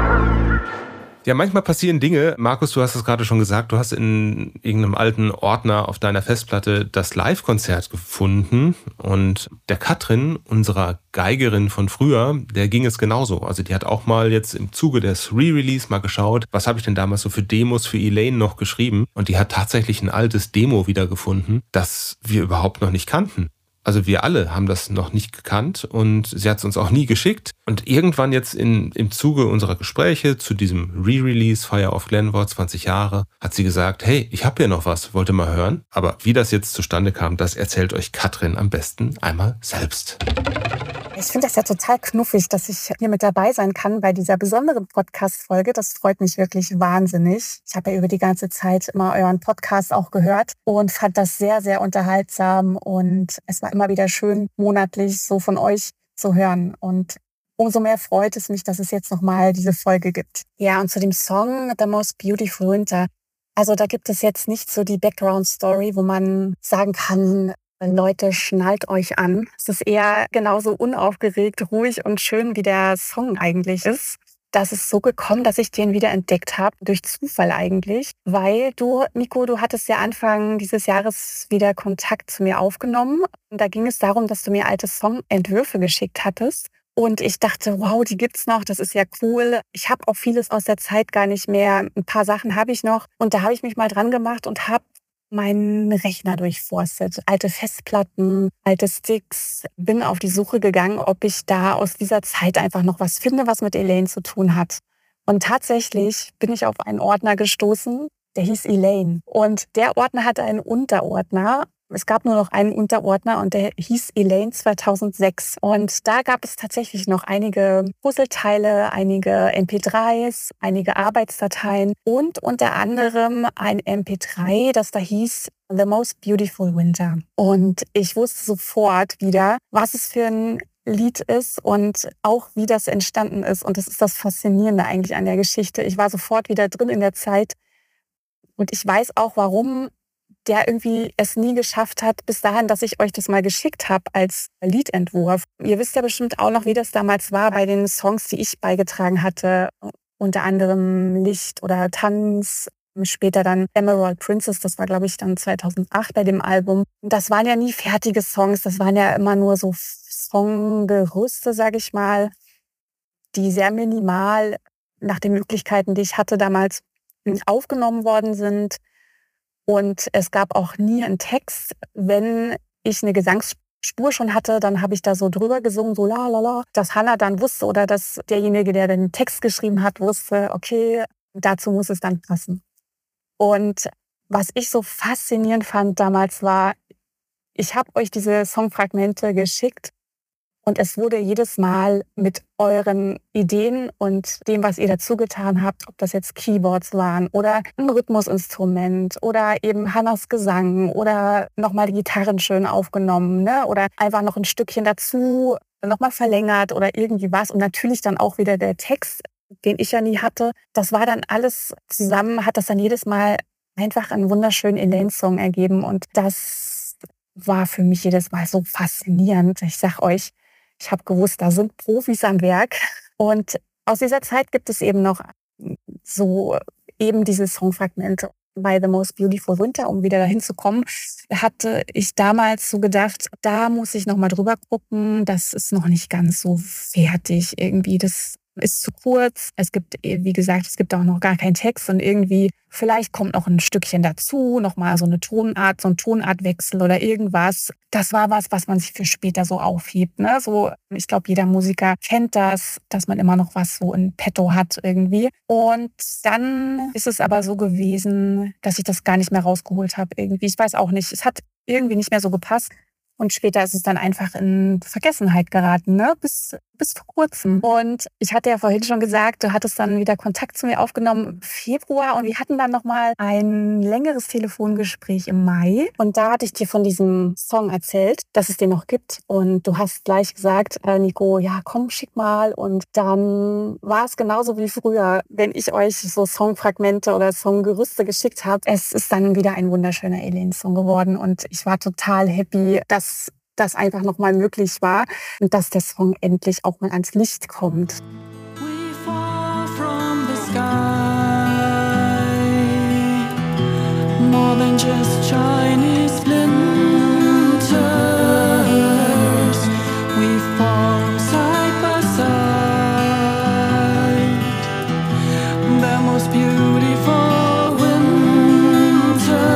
Ja, manchmal passieren Dinge. Markus, du hast es gerade schon gesagt, du hast in irgendeinem alten Ordner auf deiner Festplatte das Live-Konzert gefunden. Und der Katrin, unserer Geigerin von früher, der ging es genauso. Also die hat auch mal jetzt im Zuge des Re-Release mal geschaut, was habe ich denn damals so für Demos für Elaine noch geschrieben. Und die hat tatsächlich ein altes Demo wiedergefunden, das wir überhaupt noch nicht kannten. Also wir alle haben das noch nicht gekannt und sie hat es uns auch nie geschickt. Und irgendwann jetzt im Zuge unserer Gespräche zu diesem Re-Release Fire of Glenvor 20 Jahre hat sie gesagt, hey, ich habe hier noch was, wollt ihr mal hören? Aber wie das jetzt zustande kam, das erzählt euch Katrin am besten einmal selbst. Ich finde das ja total knuffig, dass ich hier mit dabei sein kann bei dieser besonderen Podcast-Folge. Das freut mich wirklich wahnsinnig. Ich habe ja über die ganze Zeit immer euren Podcast auch gehört und fand das sehr, sehr unterhaltsam. Und es war immer wieder schön, monatlich so von euch zu hören. Und umso mehr freut es mich, dass es jetzt nochmal diese Folge gibt. Ja, und zu dem Song The Most Beautiful Winter. Also da gibt es jetzt nicht so die Background-Story, wo man sagen kann, Leute, schnallt euch an. Es ist eher genauso unaufgeregt, ruhig und schön, wie der Song eigentlich ist. Das ist so gekommen, dass ich den wieder entdeckt habe, durch Zufall eigentlich. Weil du, Nico, du hattest ja Anfang dieses Jahres wieder Kontakt zu mir aufgenommen. Und da ging es darum, dass du mir alte Songentwürfe geschickt hattest. Und ich dachte, wow, die gibt's noch, das ist ja cool. Ich habe auch vieles aus der Zeit gar nicht mehr. Ein paar Sachen habe ich noch. Und da habe ich mich mal dran gemacht und habe meinen Rechner durchforstet. Alte Festplatten, alte Sticks. Bin auf die Suche gegangen, ob ich da aus dieser Zeit einfach noch was finde, was mit Elaine zu tun hat. Und tatsächlich bin ich auf einen Ordner gestoßen, der hieß Elaine. Und der Ordner hatte einen Unterordner. Es gab nur noch einen Unterordner und der hieß Elaine 2006. Und da gab es tatsächlich noch einige Puzzleteile, einige MP3s, einige Arbeitsdateien und unter anderem ein MP3, das da hieß The Most Beautiful Winter. Und ich wusste sofort wieder, was es für ein Lied ist und auch wie das entstanden ist. Und das ist das Faszinierende eigentlich an der Geschichte. Ich war sofort wieder drin in der Zeit und ich weiß auch, warum der irgendwie es nie geschafft hat, bis dahin, dass ich euch das mal geschickt habe als Liedentwurf. Ihr wisst ja bestimmt auch noch, wie das damals war bei den Songs, die ich beigetragen hatte. Unter anderem Licht oder Tanz, später dann Emerald Princess, das war, glaube ich, dann 2008 bei dem Album. Das waren ja nie fertige Songs, das waren ja immer nur so Songgerüste, sage ich mal, die sehr minimal nach den Möglichkeiten, die ich hatte damals, aufgenommen worden sind. Und es gab auch nie einen Text. Wenn ich eine Gesangsspur schon hatte, dann habe ich da so drüber gesungen, so la la la, dass Hannah dann wusste oder dass derjenige, der den Text geschrieben hat, wusste, okay, dazu muss es dann passen. Und was ich so faszinierend fand damals war, ich habe euch diese Songfragmente geschickt und es wurde jedes Mal mit euren Ideen und dem, was ihr dazu getan habt, ob das jetzt Keyboards waren oder ein Rhythmusinstrument oder eben Hannas Gesang oder nochmal die Gitarren schön aufgenommen, ne? Oder einfach noch ein Stückchen dazu, nochmal verlängert oder irgendwie was. Und natürlich dann auch wieder der Text, den ich ja nie hatte. Das war dann alles zusammen, hat das dann jedes Mal einfach einen wunderschönen Elaine-Song ergeben. Und das war für mich jedes Mal so faszinierend. Ich sag euch, ich habe gewusst, da sind Profis am Werk. Und aus dieser Zeit gibt es eben noch so eben diese Songfragmente. Bei The Most Beautiful Winter, um wieder dahin zu kommen, hatte ich damals so gedacht, da muss ich noch mal drüber gucken. Das ist noch nicht ganz so fertig irgendwie. Das ist zu kurz. Es gibt, wie gesagt, es gibt auch noch gar keinen Text und irgendwie vielleicht kommt noch ein Stückchen dazu, noch mal so eine Tonart, so ein Tonartwechsel oder irgendwas. Das war was man sich für später so aufhebt, ne? So, ich glaube, jeder Musiker kennt das, dass man immer noch was so in petto hat irgendwie. Und dann ist es aber so gewesen, dass ich das gar nicht mehr rausgeholt habe irgendwie. Ich weiß auch nicht, es hat irgendwie nicht mehr so gepasst. Und später ist es dann einfach in Vergessenheit geraten, ne? Bis vor kurzem. Und ich hatte ja vorhin schon gesagt, du hattest dann wieder Kontakt zu mir aufgenommen im Februar und wir hatten dann nochmal ein längeres Telefongespräch im Mai. Und da hatte ich dir von diesem Song erzählt, dass es den noch gibt. Und du hast gleich gesagt, Nico, ja komm, schick mal. Und dann war es genauso wie früher, wenn ich euch so Songfragmente oder Songgerüste geschickt habe. Es ist dann wieder ein wunderschöner Elaine-Song geworden. Und ich war total happy, dass das einfach nochmal möglich war und dass der Song endlich auch mal ans Licht kommt. We fall from the sky, more than just Chinese splinters. We fall side by side, the most beautiful winter.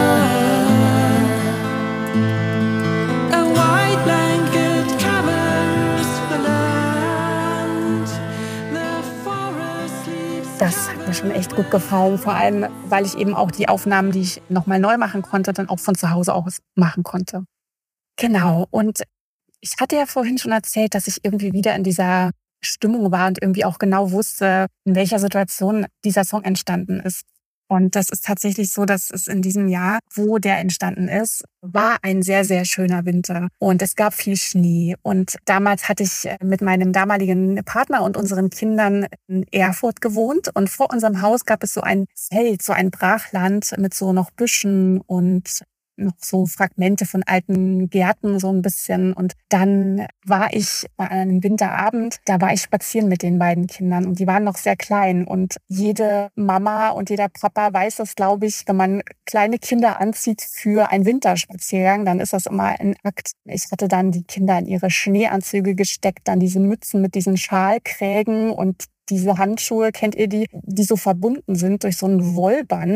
Das hat mir schon echt gut gefallen, vor allem, weil ich eben auch die Aufnahmen, die ich nochmal neu machen konnte, dann auch von zu Hause aus machen konnte. Genau, und ich hatte ja vorhin schon erzählt, dass ich irgendwie wieder in dieser Stimmung war und irgendwie auch genau wusste, in welcher Situation dieser Song entstanden ist. Und das ist tatsächlich so, dass es in diesem Jahr, wo der entstanden ist, war ein sehr, sehr schöner Winter. Und es gab viel Schnee. Und damals hatte ich mit meinem damaligen Partner und unseren Kindern in Erfurt gewohnt. Und vor unserem Haus gab es so ein Feld, so ein Brachland mit so noch Büschen und noch so Fragmente von alten Gärten so ein bisschen. Und dann war ich an einem Winterabend, da war ich spazieren mit den beiden Kindern und die waren noch sehr klein. Und jede Mama und jeder Papa weiß das, glaube ich, wenn man kleine Kinder anzieht für einen Winterspaziergang, dann ist das immer ein Akt. Ich hatte dann die Kinder in ihre Schneeanzüge gesteckt, dann diese Mützen mit diesen Schalkrägen und diese Handschuhe, kennt ihr die so verbunden sind durch so ein Wollband.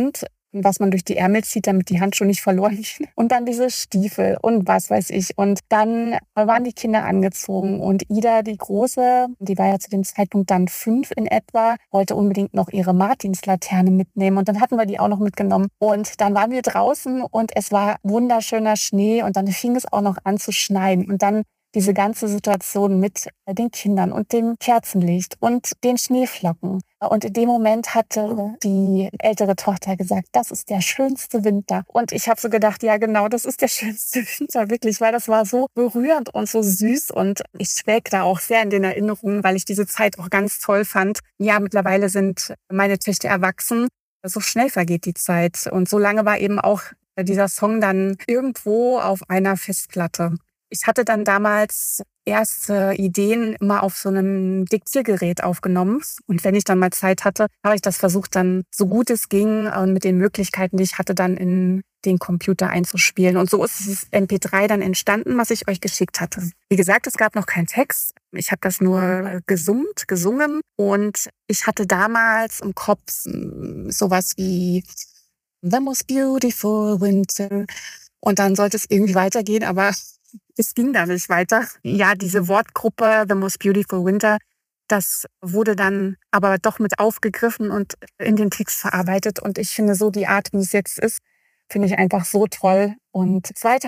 was man durch die Ärmel zieht, damit die Handschuhe nicht verloren gehen. Und dann diese Stiefel und was weiß ich. Und dann waren die Kinder angezogen und Ida, die Große, die war ja zu dem Zeitpunkt dann 5 in etwa, wollte unbedingt noch ihre Martinslaterne mitnehmen und dann hatten wir die auch noch mitgenommen. Und dann waren wir draußen und es war wunderschöner Schnee und dann fing es auch noch an zu schneien und dann diese ganze Situation mit den Kindern und dem Kerzenlicht und den Schneeflocken. Und in dem Moment hatte die ältere Tochter gesagt, das ist der schönste Winter. Und ich habe so gedacht, ja genau, das ist der schönste Winter, wirklich, weil das war so berührend und so süß. Und ich schwelge da auch sehr in den Erinnerungen, weil ich diese Zeit auch ganz toll fand. Ja, mittlerweile sind meine Töchter erwachsen. So schnell vergeht die Zeit. Und so lange war eben auch dieser Song dann irgendwo auf einer Festplatte. Ich hatte dann damals erste Ideen immer auf so einem Diktiergerät aufgenommen. Und wenn ich dann mal Zeit hatte, habe ich das versucht, dann so gut es ging und mit den Möglichkeiten, die ich hatte, dann in den Computer einzuspielen. Und so ist dieses MP3 dann entstanden, was ich euch geschickt hatte. Wie gesagt, es gab noch keinen Text. Ich habe das nur gesungen. Und ich hatte damals im Kopf sowas wie The Most Beautiful Winter. Und dann sollte es irgendwie weitergehen, aber es ging da nicht weiter. Ja, diese Wortgruppe The Most Beautiful Winter, das wurde dann aber doch mit aufgegriffen und in den Text verarbeitet. Und ich finde so die Art, wie es jetzt ist, finde ich einfach so toll. Und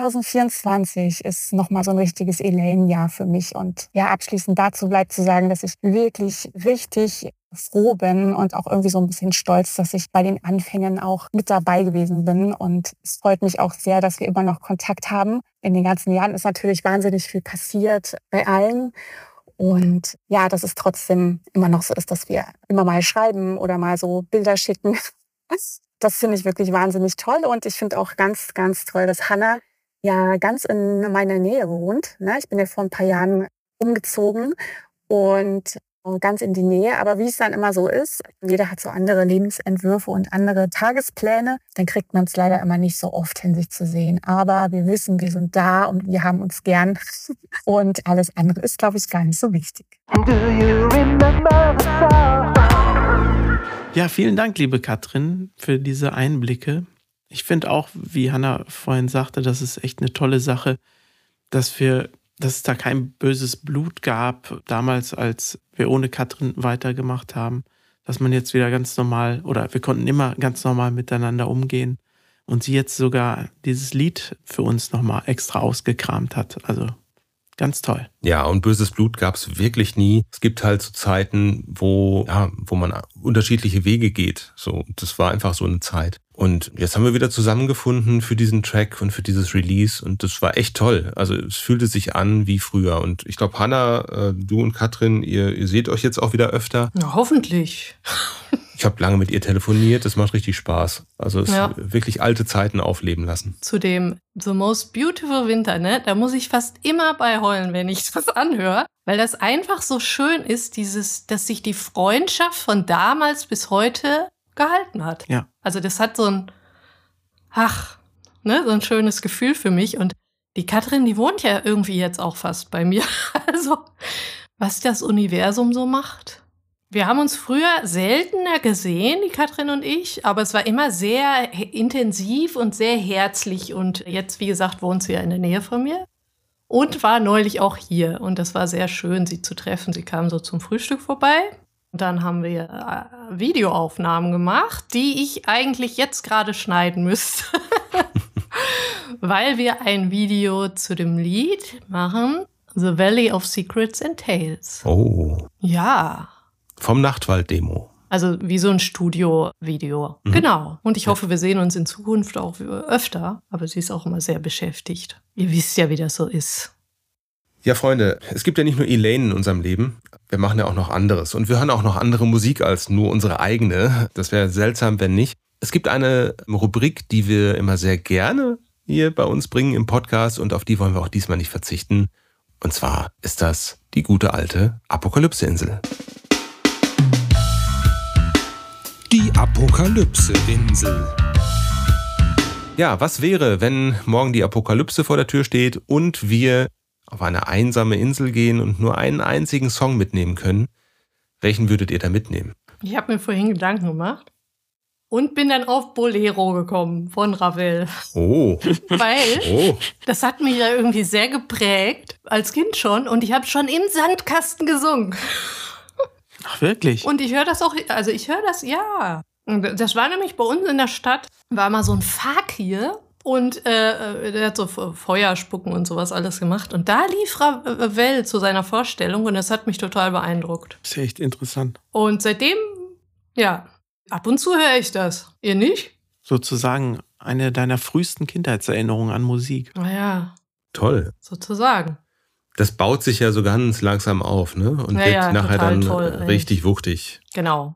2024 ist nochmal so ein richtiges Elaine-Jahr für mich. Und ja, abschließend dazu bleibt zu sagen, dass ich wirklich richtig froh bin und auch irgendwie so ein bisschen stolz, dass ich bei den Anfängen auch mit dabei gewesen bin. Und es freut mich auch sehr, dass wir immer noch Kontakt haben. In den ganzen Jahren ist natürlich wahnsinnig viel passiert bei allen. Und ja, dass es trotzdem immer noch so ist, dass wir immer mal schreiben oder mal so Bilder schicken. Das finde ich wirklich wahnsinnig toll. Und ich finde auch ganz, ganz toll, dass Hannah ja ganz in meiner Nähe wohnt. Ich bin ja vor ein paar Jahren umgezogen und ganz in die Nähe. Aber wie es dann immer so ist, jeder hat so andere Lebensentwürfe und andere Tagespläne. Dann kriegt man es leider immer nicht so oft hin, sich zu sehen. Aber wir wissen, wir sind da und wir haben uns gern. Und alles andere ist, glaube ich, gar nicht so wichtig. Do you remember the song? Ja, vielen Dank, liebe Katrin, für diese Einblicke. Ich finde auch, wie Hannah vorhin sagte, das ist echt eine tolle Sache, dass es da kein böses Blut gab, damals, als wir ohne Katrin weitergemacht haben, dass man jetzt wieder ganz normal, oder wir konnten immer ganz normal miteinander umgehen und sie jetzt sogar dieses Lied für uns nochmal extra ausgekramt hat. Also ganz toll. Ja, und böses Blut gab es wirklich nie. Es gibt halt so Zeiten, wo man unterschiedliche Wege geht. So, das war einfach so eine Zeit. Und jetzt haben wir wieder zusammengefunden für diesen Track und für dieses Release und das war echt toll. Also es fühlte sich an wie früher. Und ich glaube, Hannah, du und Katrin, ihr seht euch jetzt auch wieder öfter. Na, hoffentlich. Ich habe lange mit ihr telefoniert, das macht richtig Spaß. Also es wirklich alte Zeiten aufleben lassen. Zu dem The Most Beautiful Winter, da muss ich fast immer bei heulen, wenn ich das anhöre, weil das einfach so schön ist, dass sich die Freundschaft von damals bis heute gehalten hat. Ja. Also das hat so ein schönes Gefühl für mich. Und die Katrin, die wohnt ja irgendwie jetzt auch fast bei mir. Also was das Universum so macht. Wir haben uns früher seltener gesehen, die Katrin und ich, aber es war immer sehr intensiv und sehr herzlich. Und jetzt, wie gesagt, wohnt sie ja in der Nähe von mir und war neulich auch hier. Und das war sehr schön, sie zu treffen. Sie kam so zum Frühstück vorbei. Dann haben wir Videoaufnahmen gemacht, die ich eigentlich jetzt gerade schneiden müsste, weil wir ein Video zu dem Lied machen, The Valley of Secrets and Tales. Oh. Ja. Vom Nachtwald-Demo. Also wie so ein Studio-Video. Mhm. Genau. Und ich hoffe, wir sehen uns in Zukunft auch öfter. Aber sie ist auch immer sehr beschäftigt. Ihr wisst ja, wie das so ist. Ja, Freunde, es gibt ja nicht nur Elaine in unserem Leben. Wir machen ja auch noch anderes. Und wir hören auch noch andere Musik als nur unsere eigene. Das wäre seltsam, wenn nicht. Es gibt eine Rubrik, die wir immer sehr gerne hier bei uns bringen im Podcast. Und auf die wollen wir auch diesmal nicht verzichten. Und zwar ist das die gute alte Apokalypse-Insel. Die Apokalypse-Insel. Ja, was wäre, wenn morgen die Apokalypse vor der Tür steht und wir auf eine einsame Insel gehen und nur einen einzigen Song mitnehmen können? Welchen würdet ihr da mitnehmen? Ich habe mir vorhin Gedanken gemacht. und bin dann auf Bolero gekommen von Ravel. Oh. Weil das hat mich ja irgendwie sehr geprägt, als Kind schon. Und ich habe schon im Sandkasten gesungen. Ach, wirklich? Und ich höre das auch, also ich höre das, ja. Und das war nämlich bei uns in der Stadt, war mal so ein Fakir. Und der hat so Feuerspucken und sowas alles gemacht. Und da lief Ravel zu seiner Vorstellung und das hat mich total beeindruckt. Das ist echt interessant. Und seitdem, ja, ab und zu höre ich das. Ihr nicht? Sozusagen eine deiner frühesten Kindheitserinnerungen an Musik. Naja, Toll. sozusagen. Das baut sich ja so ganz langsam auf, ne? Und Ja, wird ja, nachher total dann toll, richtig wuchtig. Genau.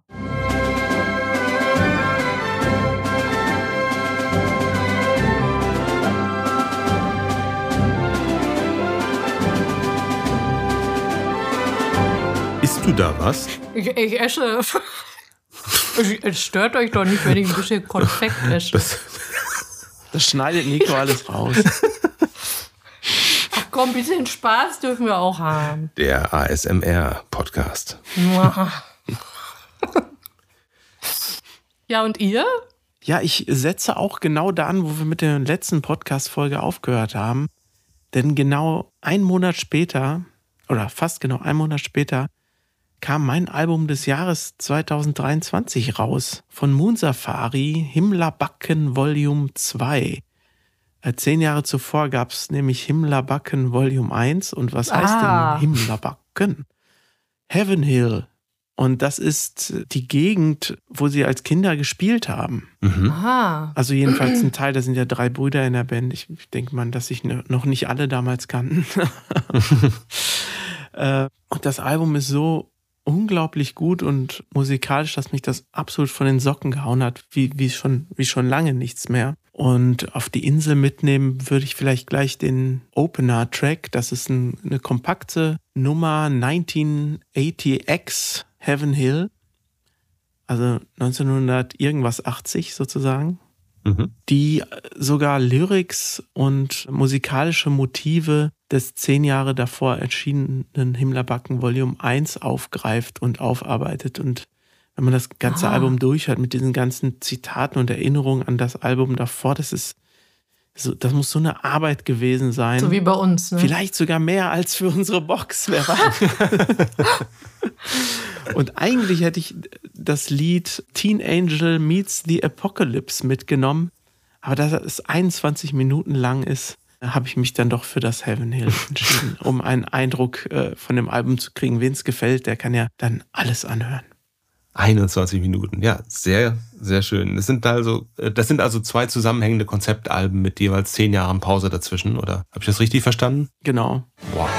Isst du da was? Ich esse. Es stört euch doch nicht, wenn ich ein bisschen Konfekt esse. Das schneidet Nico alles raus. Ach komm, ein bisschen Spaß dürfen wir auch haben. Der ASMR-Podcast. Ja, und ihr? Ja, ich setze auch genau da an, wo wir mit der letzten Podcast-Folge aufgehört haben. Denn genau einen Monat später, oder fast genau einen Monat später, kam mein Album des Jahres 2023 raus. Von Moon Safari, Himmlerbacken Volume 2. 10 Jahre zuvor gab es nämlich Himmlerbacken Volume 1. Und was heißt denn Himmlerbacken? Heaven Hill. Und das ist die Gegend, wo sie als Kinder gespielt haben. Aha. Also jedenfalls ein Teil, da sind ja 3 Brüder in der Band. Ich denke mal, dass sich noch nicht alle damals kannten. Und das Album ist so unglaublich gut und musikalisch, dass mich das absolut von den Socken gehauen hat, wie schon lange nichts mehr. Und auf die Insel mitnehmen würde ich vielleicht gleich den Opener-Track. Das ist eine kompakte Nummer 1980X Heaven Hill. Also 1900 irgendwas 80 sozusagen. Die sogar Lyrics und musikalische Motive des 10 Jahre davor erschienenen Himmlerbacken Volume 1 aufgreift und aufarbeitet. Und wenn man das ganze Album durchhört mit diesen ganzen Zitaten und Erinnerungen an das Album davor, das muss so eine Arbeit gewesen sein. So wie bei uns, ne? Vielleicht sogar mehr als für unsere Box, wer weiß. Und eigentlich hätte ich das Lied Teen Angel Meets the Apocalypse mitgenommen. Aber da es 21 Minuten lang ist, habe ich mich dann doch für das Heaven Hill entschieden, um einen Eindruck von dem Album zu kriegen. Wen es gefällt, der kann ja dann alles anhören. 21 Minuten, ja, sehr, sehr schön. Das sind also 2 zusammenhängende Konzeptalben mit jeweils 10 Jahren Pause dazwischen, oder? Habe ich das richtig verstanden? Genau. Wow.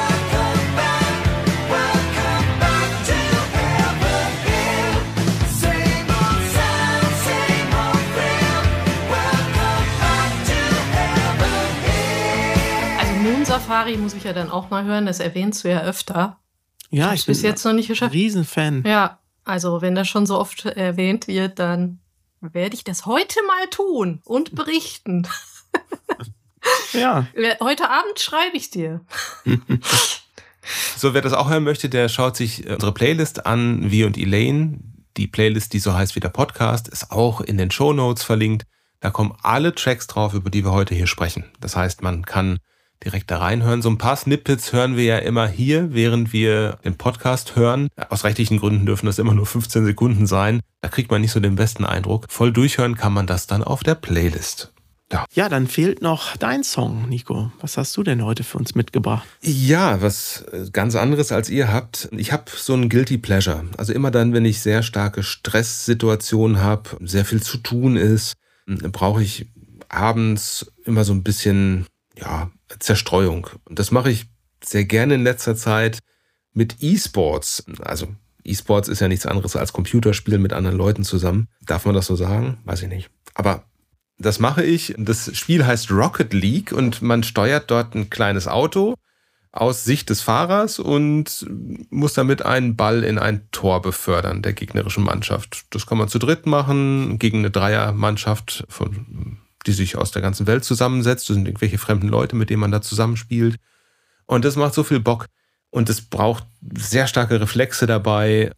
Safari muss ich ja dann auch mal hören, das erwähnst du ja öfter. Ja, ich bin bis jetzt noch nicht geschafft. Riesenfan. Ja, also wenn das schon so oft erwähnt wird, dann werde ich das heute mal tun und berichten. Ja. Heute Abend schreibe ich dir. So, wer das auch hören möchte, der schaut sich unsere Playlist an, Wir und Elaine. Die Playlist, die so heißt wie der Podcast, ist auch in den Shownotes verlinkt. Da kommen alle Tracks drauf, über die wir heute hier sprechen. Das heißt, man kann direkt da reinhören. So ein paar Snippets hören wir ja immer hier, während wir den Podcast hören. Aus rechtlichen Gründen dürfen das immer nur 15 Sekunden sein. Da kriegt man nicht so den besten Eindruck. Voll durchhören kann man das dann auf der Playlist. Ja, dann fehlt noch dein Song, Nico. Was hast du denn heute für uns mitgebracht? Ja, was ganz anderes als ihr habt. Ich habe so ein Guilty Pleasure. Also immer dann, wenn ich sehr starke Stresssituationen habe, sehr viel zu tun ist, brauche ich abends immer so ein bisschen, Zerstreuung. Und das mache ich sehr gerne in letzter Zeit mit E-Sports. Also E-Sports ist ja nichts anderes als Computerspielen mit anderen Leuten zusammen. Darf man das so sagen? Weiß ich nicht. Aber das mache ich. Das Spiel heißt Rocket League und man steuert dort ein kleines Auto aus Sicht des Fahrers und muss damit einen Ball in ein Tor befördern der gegnerischen Mannschaft. Das kann man zu dritt machen, gegen eine Dreiermannschaft, die sich aus der ganzen Welt zusammensetzt. Das sind irgendwelche fremden Leute, mit denen man da zusammenspielt. Und das macht so viel Bock. Und es braucht sehr starke Reflexe dabei.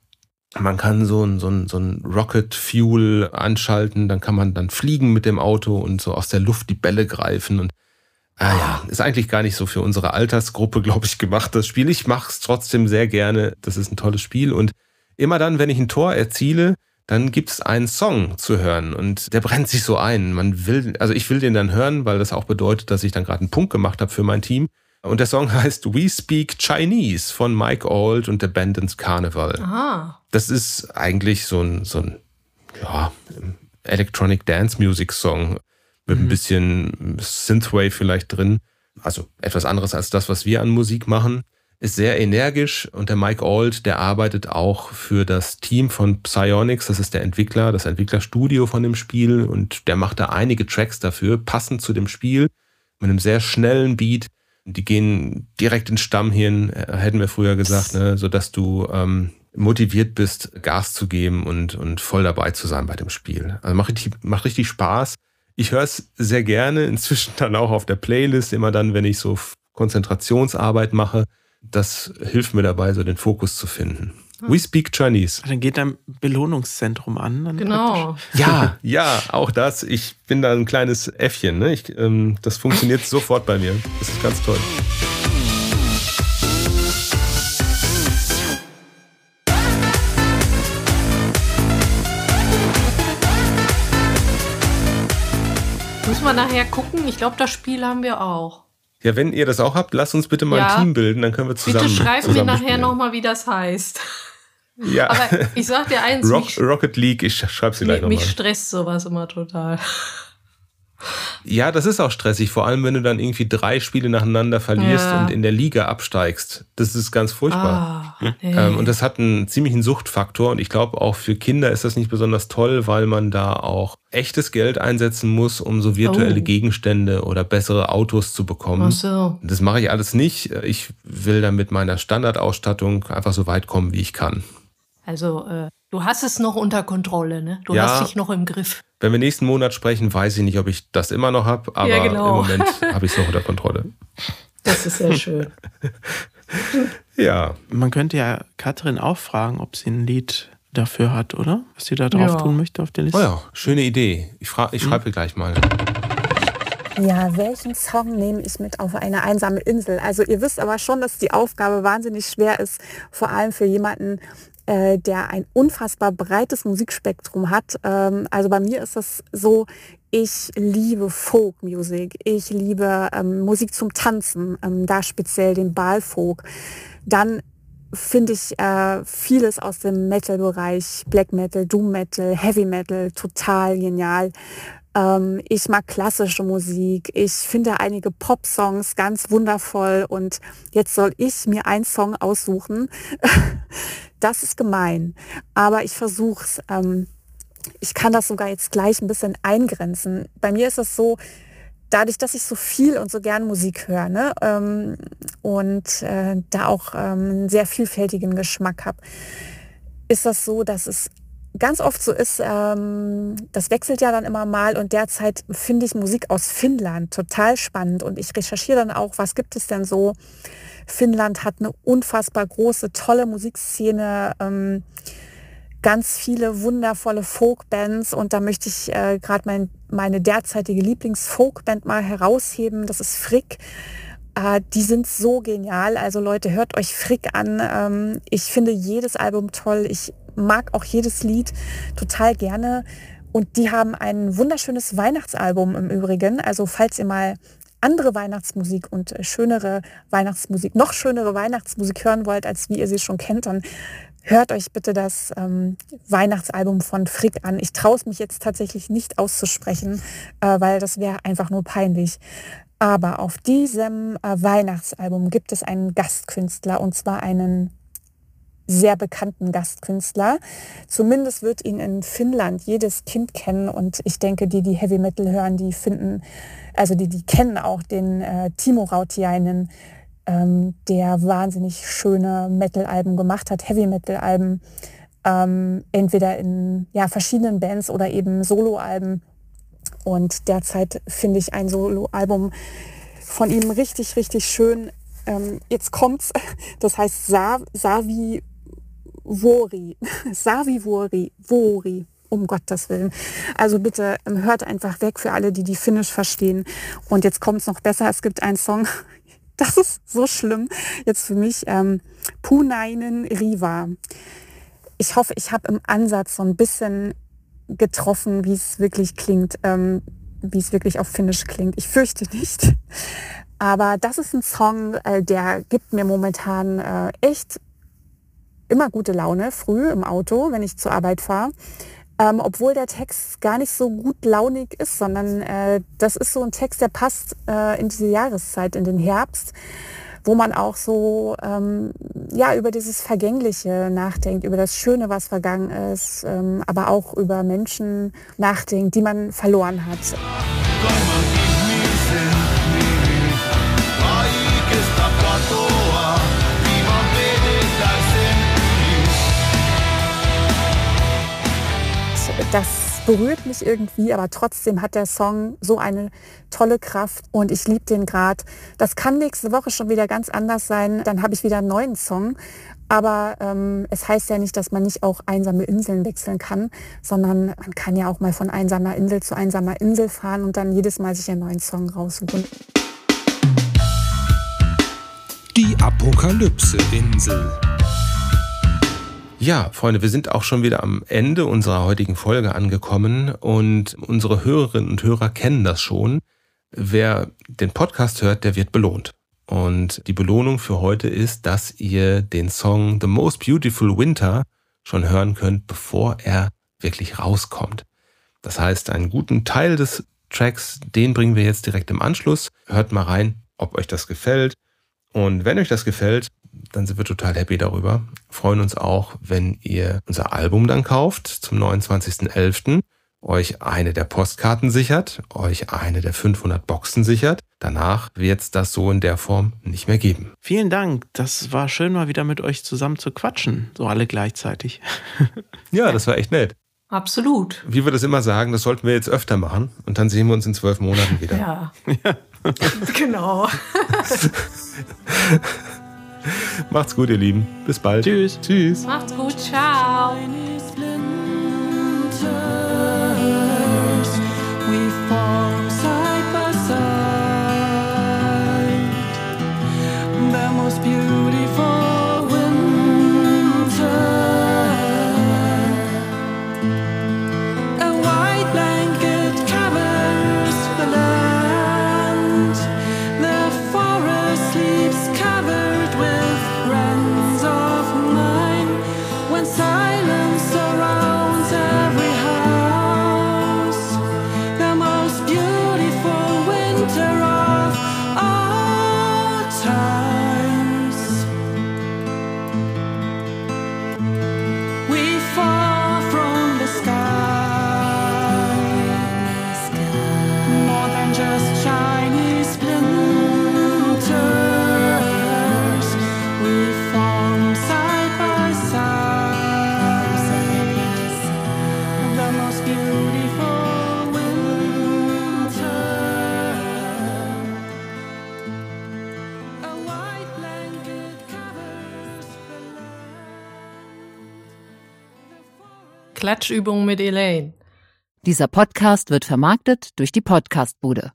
Man kann so ein Rocket Fuel anschalten, dann kann man dann fliegen mit dem Auto und so aus der Luft die Bälle greifen. Und ist eigentlich gar nicht so für unsere Altersgruppe, glaube ich, gemacht, das Spiel. Ich mache es trotzdem sehr gerne. Das ist ein tolles Spiel. Und immer dann, wenn ich ein Tor erziele, dann gibt es einen Song zu hören. Und der brennt sich so ein. Ich will den dann hören, weil das auch bedeutet, dass ich dann gerade einen Punkt gemacht habe für mein Team. Und der Song heißt We Speak Chinese von Mike Old und Abandoned Carnival. Aha. Das ist eigentlich so ein Electronic Dance Music Song mit ein bisschen Synthwave vielleicht drin. Also etwas anderes als das, was wir an Musik machen. Ist sehr energisch und der Mike Old, der arbeitet auch für das Team von Psyonix. Das ist der Entwickler, das Entwicklerstudio von dem Spiel und der macht da einige Tracks dafür, passend zu dem Spiel, mit einem sehr schnellen Beat. Die gehen direkt ins Stammhirn, hätten wir früher gesagt, ne, sodass du motiviert bist, Gas zu geben und voll dabei zu sein bei dem Spiel. Also macht richtig Spaß. Ich höre es sehr gerne, inzwischen dann auch auf der Playlist, immer dann, wenn ich so Konzentrationsarbeit mache. Das hilft mir dabei, so den Fokus zu finden. We Speak Chinese. Dann geht dein Belohnungszentrum an. Dann Genau. Ja, auch das. Ich bin da ein kleines Äffchen. Ne? Das funktioniert sofort bei mir. Das ist ganz toll. Müssen wir nachher gucken? Ich glaube, das Spiel haben wir auch. Ja, wenn ihr das auch habt, lasst uns bitte mal ein Team bilden, dann können wir zusammen. Bitte schreib mir nachher spielen. Nochmal, wie das heißt. Ja. Aber ich sag dir eins, Rocket League, ich schreib's dir gleich nochmal. Mich stresst sowas immer total. Ja, das ist auch stressig, vor allem wenn du dann irgendwie 3 Spiele nacheinander verlierst und in der Liga absteigst. Das ist ganz furchtbar. Und das hat einen ziemlichen Suchtfaktor und ich glaube auch für Kinder ist das nicht besonders toll, weil man da auch echtes Geld einsetzen muss, um so virtuelle Gegenstände oder bessere Autos zu bekommen. Ach so. Das mache ich alles nicht. Ich will dann mit meiner Standardausstattung einfach so weit kommen, wie ich kann. Also, du hast es noch unter Kontrolle, ne? Du hast dich noch im Griff. Wenn wir nächsten Monat sprechen, weiß ich nicht, ob ich das immer noch habe, aber im Moment habe ich es noch unter Kontrolle. Das ist sehr schön. Ja. Man könnte ja Katrin auch fragen, ob sie ein Lied dafür hat, oder? Was sie da drauf tun möchte auf der Liste. Oh ja, schöne Idee. Ich schreibe ihr gleich mal. Ja, welchen Song nehme ich mit auf eine einsame Insel? Also ihr wisst aber schon, dass die Aufgabe wahnsinnig schwer ist, vor allem für jemanden, der ein unfassbar breites Musikspektrum hat. Also bei mir ist das so, ich liebe Folkmusik, ich liebe Musik zum Tanzen, da speziell den Baalfolk. Dann finde ich vieles aus dem Metal-Bereich, Black Metal, Doom Metal, Heavy Metal, total genial. Ich mag klassische Musik, ich finde einige Pop-Songs ganz wundervoll und jetzt soll ich mir einen Song aussuchen. Das ist gemein, aber ich versuche es. Ich kann das sogar jetzt gleich ein bisschen eingrenzen. Bei mir ist es so, dadurch, dass ich so viel und so gern Musik höre, ne, und da auch einen sehr vielfältigen Geschmack habe, ist das so, dass es ganz oft so ist, das wechselt ja dann immer mal und derzeit finde ich Musik aus Finnland total spannend und ich recherchiere dann auch, was gibt es denn so. Finnland hat eine unfassbar große, tolle Musikszene, ganz viele wundervolle Folkbands und da möchte ich gerade meine derzeitige Lieblingsfolkband mal herausheben, das ist Frick. Die sind so genial, also Leute, hört euch Frick an. Ich finde jedes Album toll, ich mag auch jedes Lied total gerne und die haben ein wunderschönes Weihnachtsalbum im Übrigen, also falls ihr mal andere Weihnachtsmusik und schönere Weihnachtsmusik, noch schönere Weihnachtsmusik hören wollt, als wie ihr sie schon kennt, dann hört euch bitte das Weihnachtsalbum von Frick an. Ich traue es mich jetzt tatsächlich nicht auszusprechen, weil das wäre einfach nur peinlich. Aber auf diesem Weihnachtsalbum gibt es einen Gastkünstler und zwar einen sehr bekannten Gastkünstler. Zumindest wird ihn in Finnland jedes Kind kennen und ich denke, die Heavy Metal hören, die kennen auch den Timo Rautiainen, der wahnsinnig schöne Metal-Alben gemacht hat, Heavy Metal-Alben, entweder in verschiedenen Bands oder eben Solo-Alben. Und derzeit finde ich ein Solo-Album von ihm richtig, richtig schön. Jetzt kommt's, das heißt Savi Savivuori. Savivuori. Um Gottes Willen. Also bitte hört einfach weg für alle, die Finnisch verstehen. Und jetzt kommt es noch besser. Es gibt einen Song, das ist so schlimm. Jetzt für mich, Punainen Riva. Ich hoffe, ich habe im Ansatz so ein bisschen getroffen, wie es wirklich klingt, wie es wirklich auf Finnisch klingt. Ich fürchte nicht. Aber das ist ein Song, der gibt mir momentan echt immer gute Laune, früh im Auto, wenn ich zur Arbeit fahre. Obwohl der Text gar nicht so gut launig ist, sondern das ist so ein Text, der passt in diese Jahreszeit, in den Herbst, wo man auch so über dieses Vergängliche nachdenkt, über das Schöne, was vergangen ist, aber auch über Menschen nachdenkt, die man verloren hat. Das berührt mich irgendwie, aber trotzdem hat der Song so eine tolle Kraft und ich liebe den gerade. Das kann nächste Woche schon wieder ganz anders sein, dann habe ich wieder einen neuen Song. Aber es heißt ja nicht, dass man nicht auch einsame Inseln wechseln kann, sondern man kann ja auch mal von einsamer Insel zu einsamer Insel fahren und dann jedes Mal sich einen neuen Song raussuchen. Die Apokalypse-Insel. Ja, Freunde, wir sind auch schon wieder am Ende unserer heutigen Folge angekommen und unsere Hörerinnen und Hörer kennen das schon. Wer den Podcast hört, der wird belohnt. Und die Belohnung für heute ist, dass ihr den Song The Most Beautiful Winter schon hören könnt, bevor er wirklich rauskommt. Das heißt, einen guten Teil des Tracks, den bringen wir jetzt direkt im Anschluss. Hört mal rein, ob euch das gefällt. Und wenn euch das gefällt, dann sind wir total happy darüber. Freuen uns auch, wenn ihr unser Album dann kauft zum 29.11., euch eine der Postkarten sichert, euch eine der 500 Boxen sichert. Danach wird es das so in der Form nicht mehr geben. Vielen Dank. Das war schön, mal wieder mit euch zusammen zu quatschen. So alle gleichzeitig. Ja, das war echt nett. Absolut. Wie wir das immer sagen, das sollten wir jetzt öfter machen. Und dann sehen wir uns in 12 Monaten wieder. Ja. Genau. Macht's gut, ihr Lieben. Bis bald. Tschüss. Tschüss. Macht's gut. Ciao. We fall side by side. The most beautiful winter. A white blanket covers the land. The forest sleeps covered with friends of mine. When silence surrounds every house, the most beautiful winter of all times. We fall from the sky, more than just shiny splinters. We fall side by side, the most beautiful winter. A white blanket covers the land. Klatschübung mit Elaine. Dieser Podcast wird vermarktet durch die Podcastbude.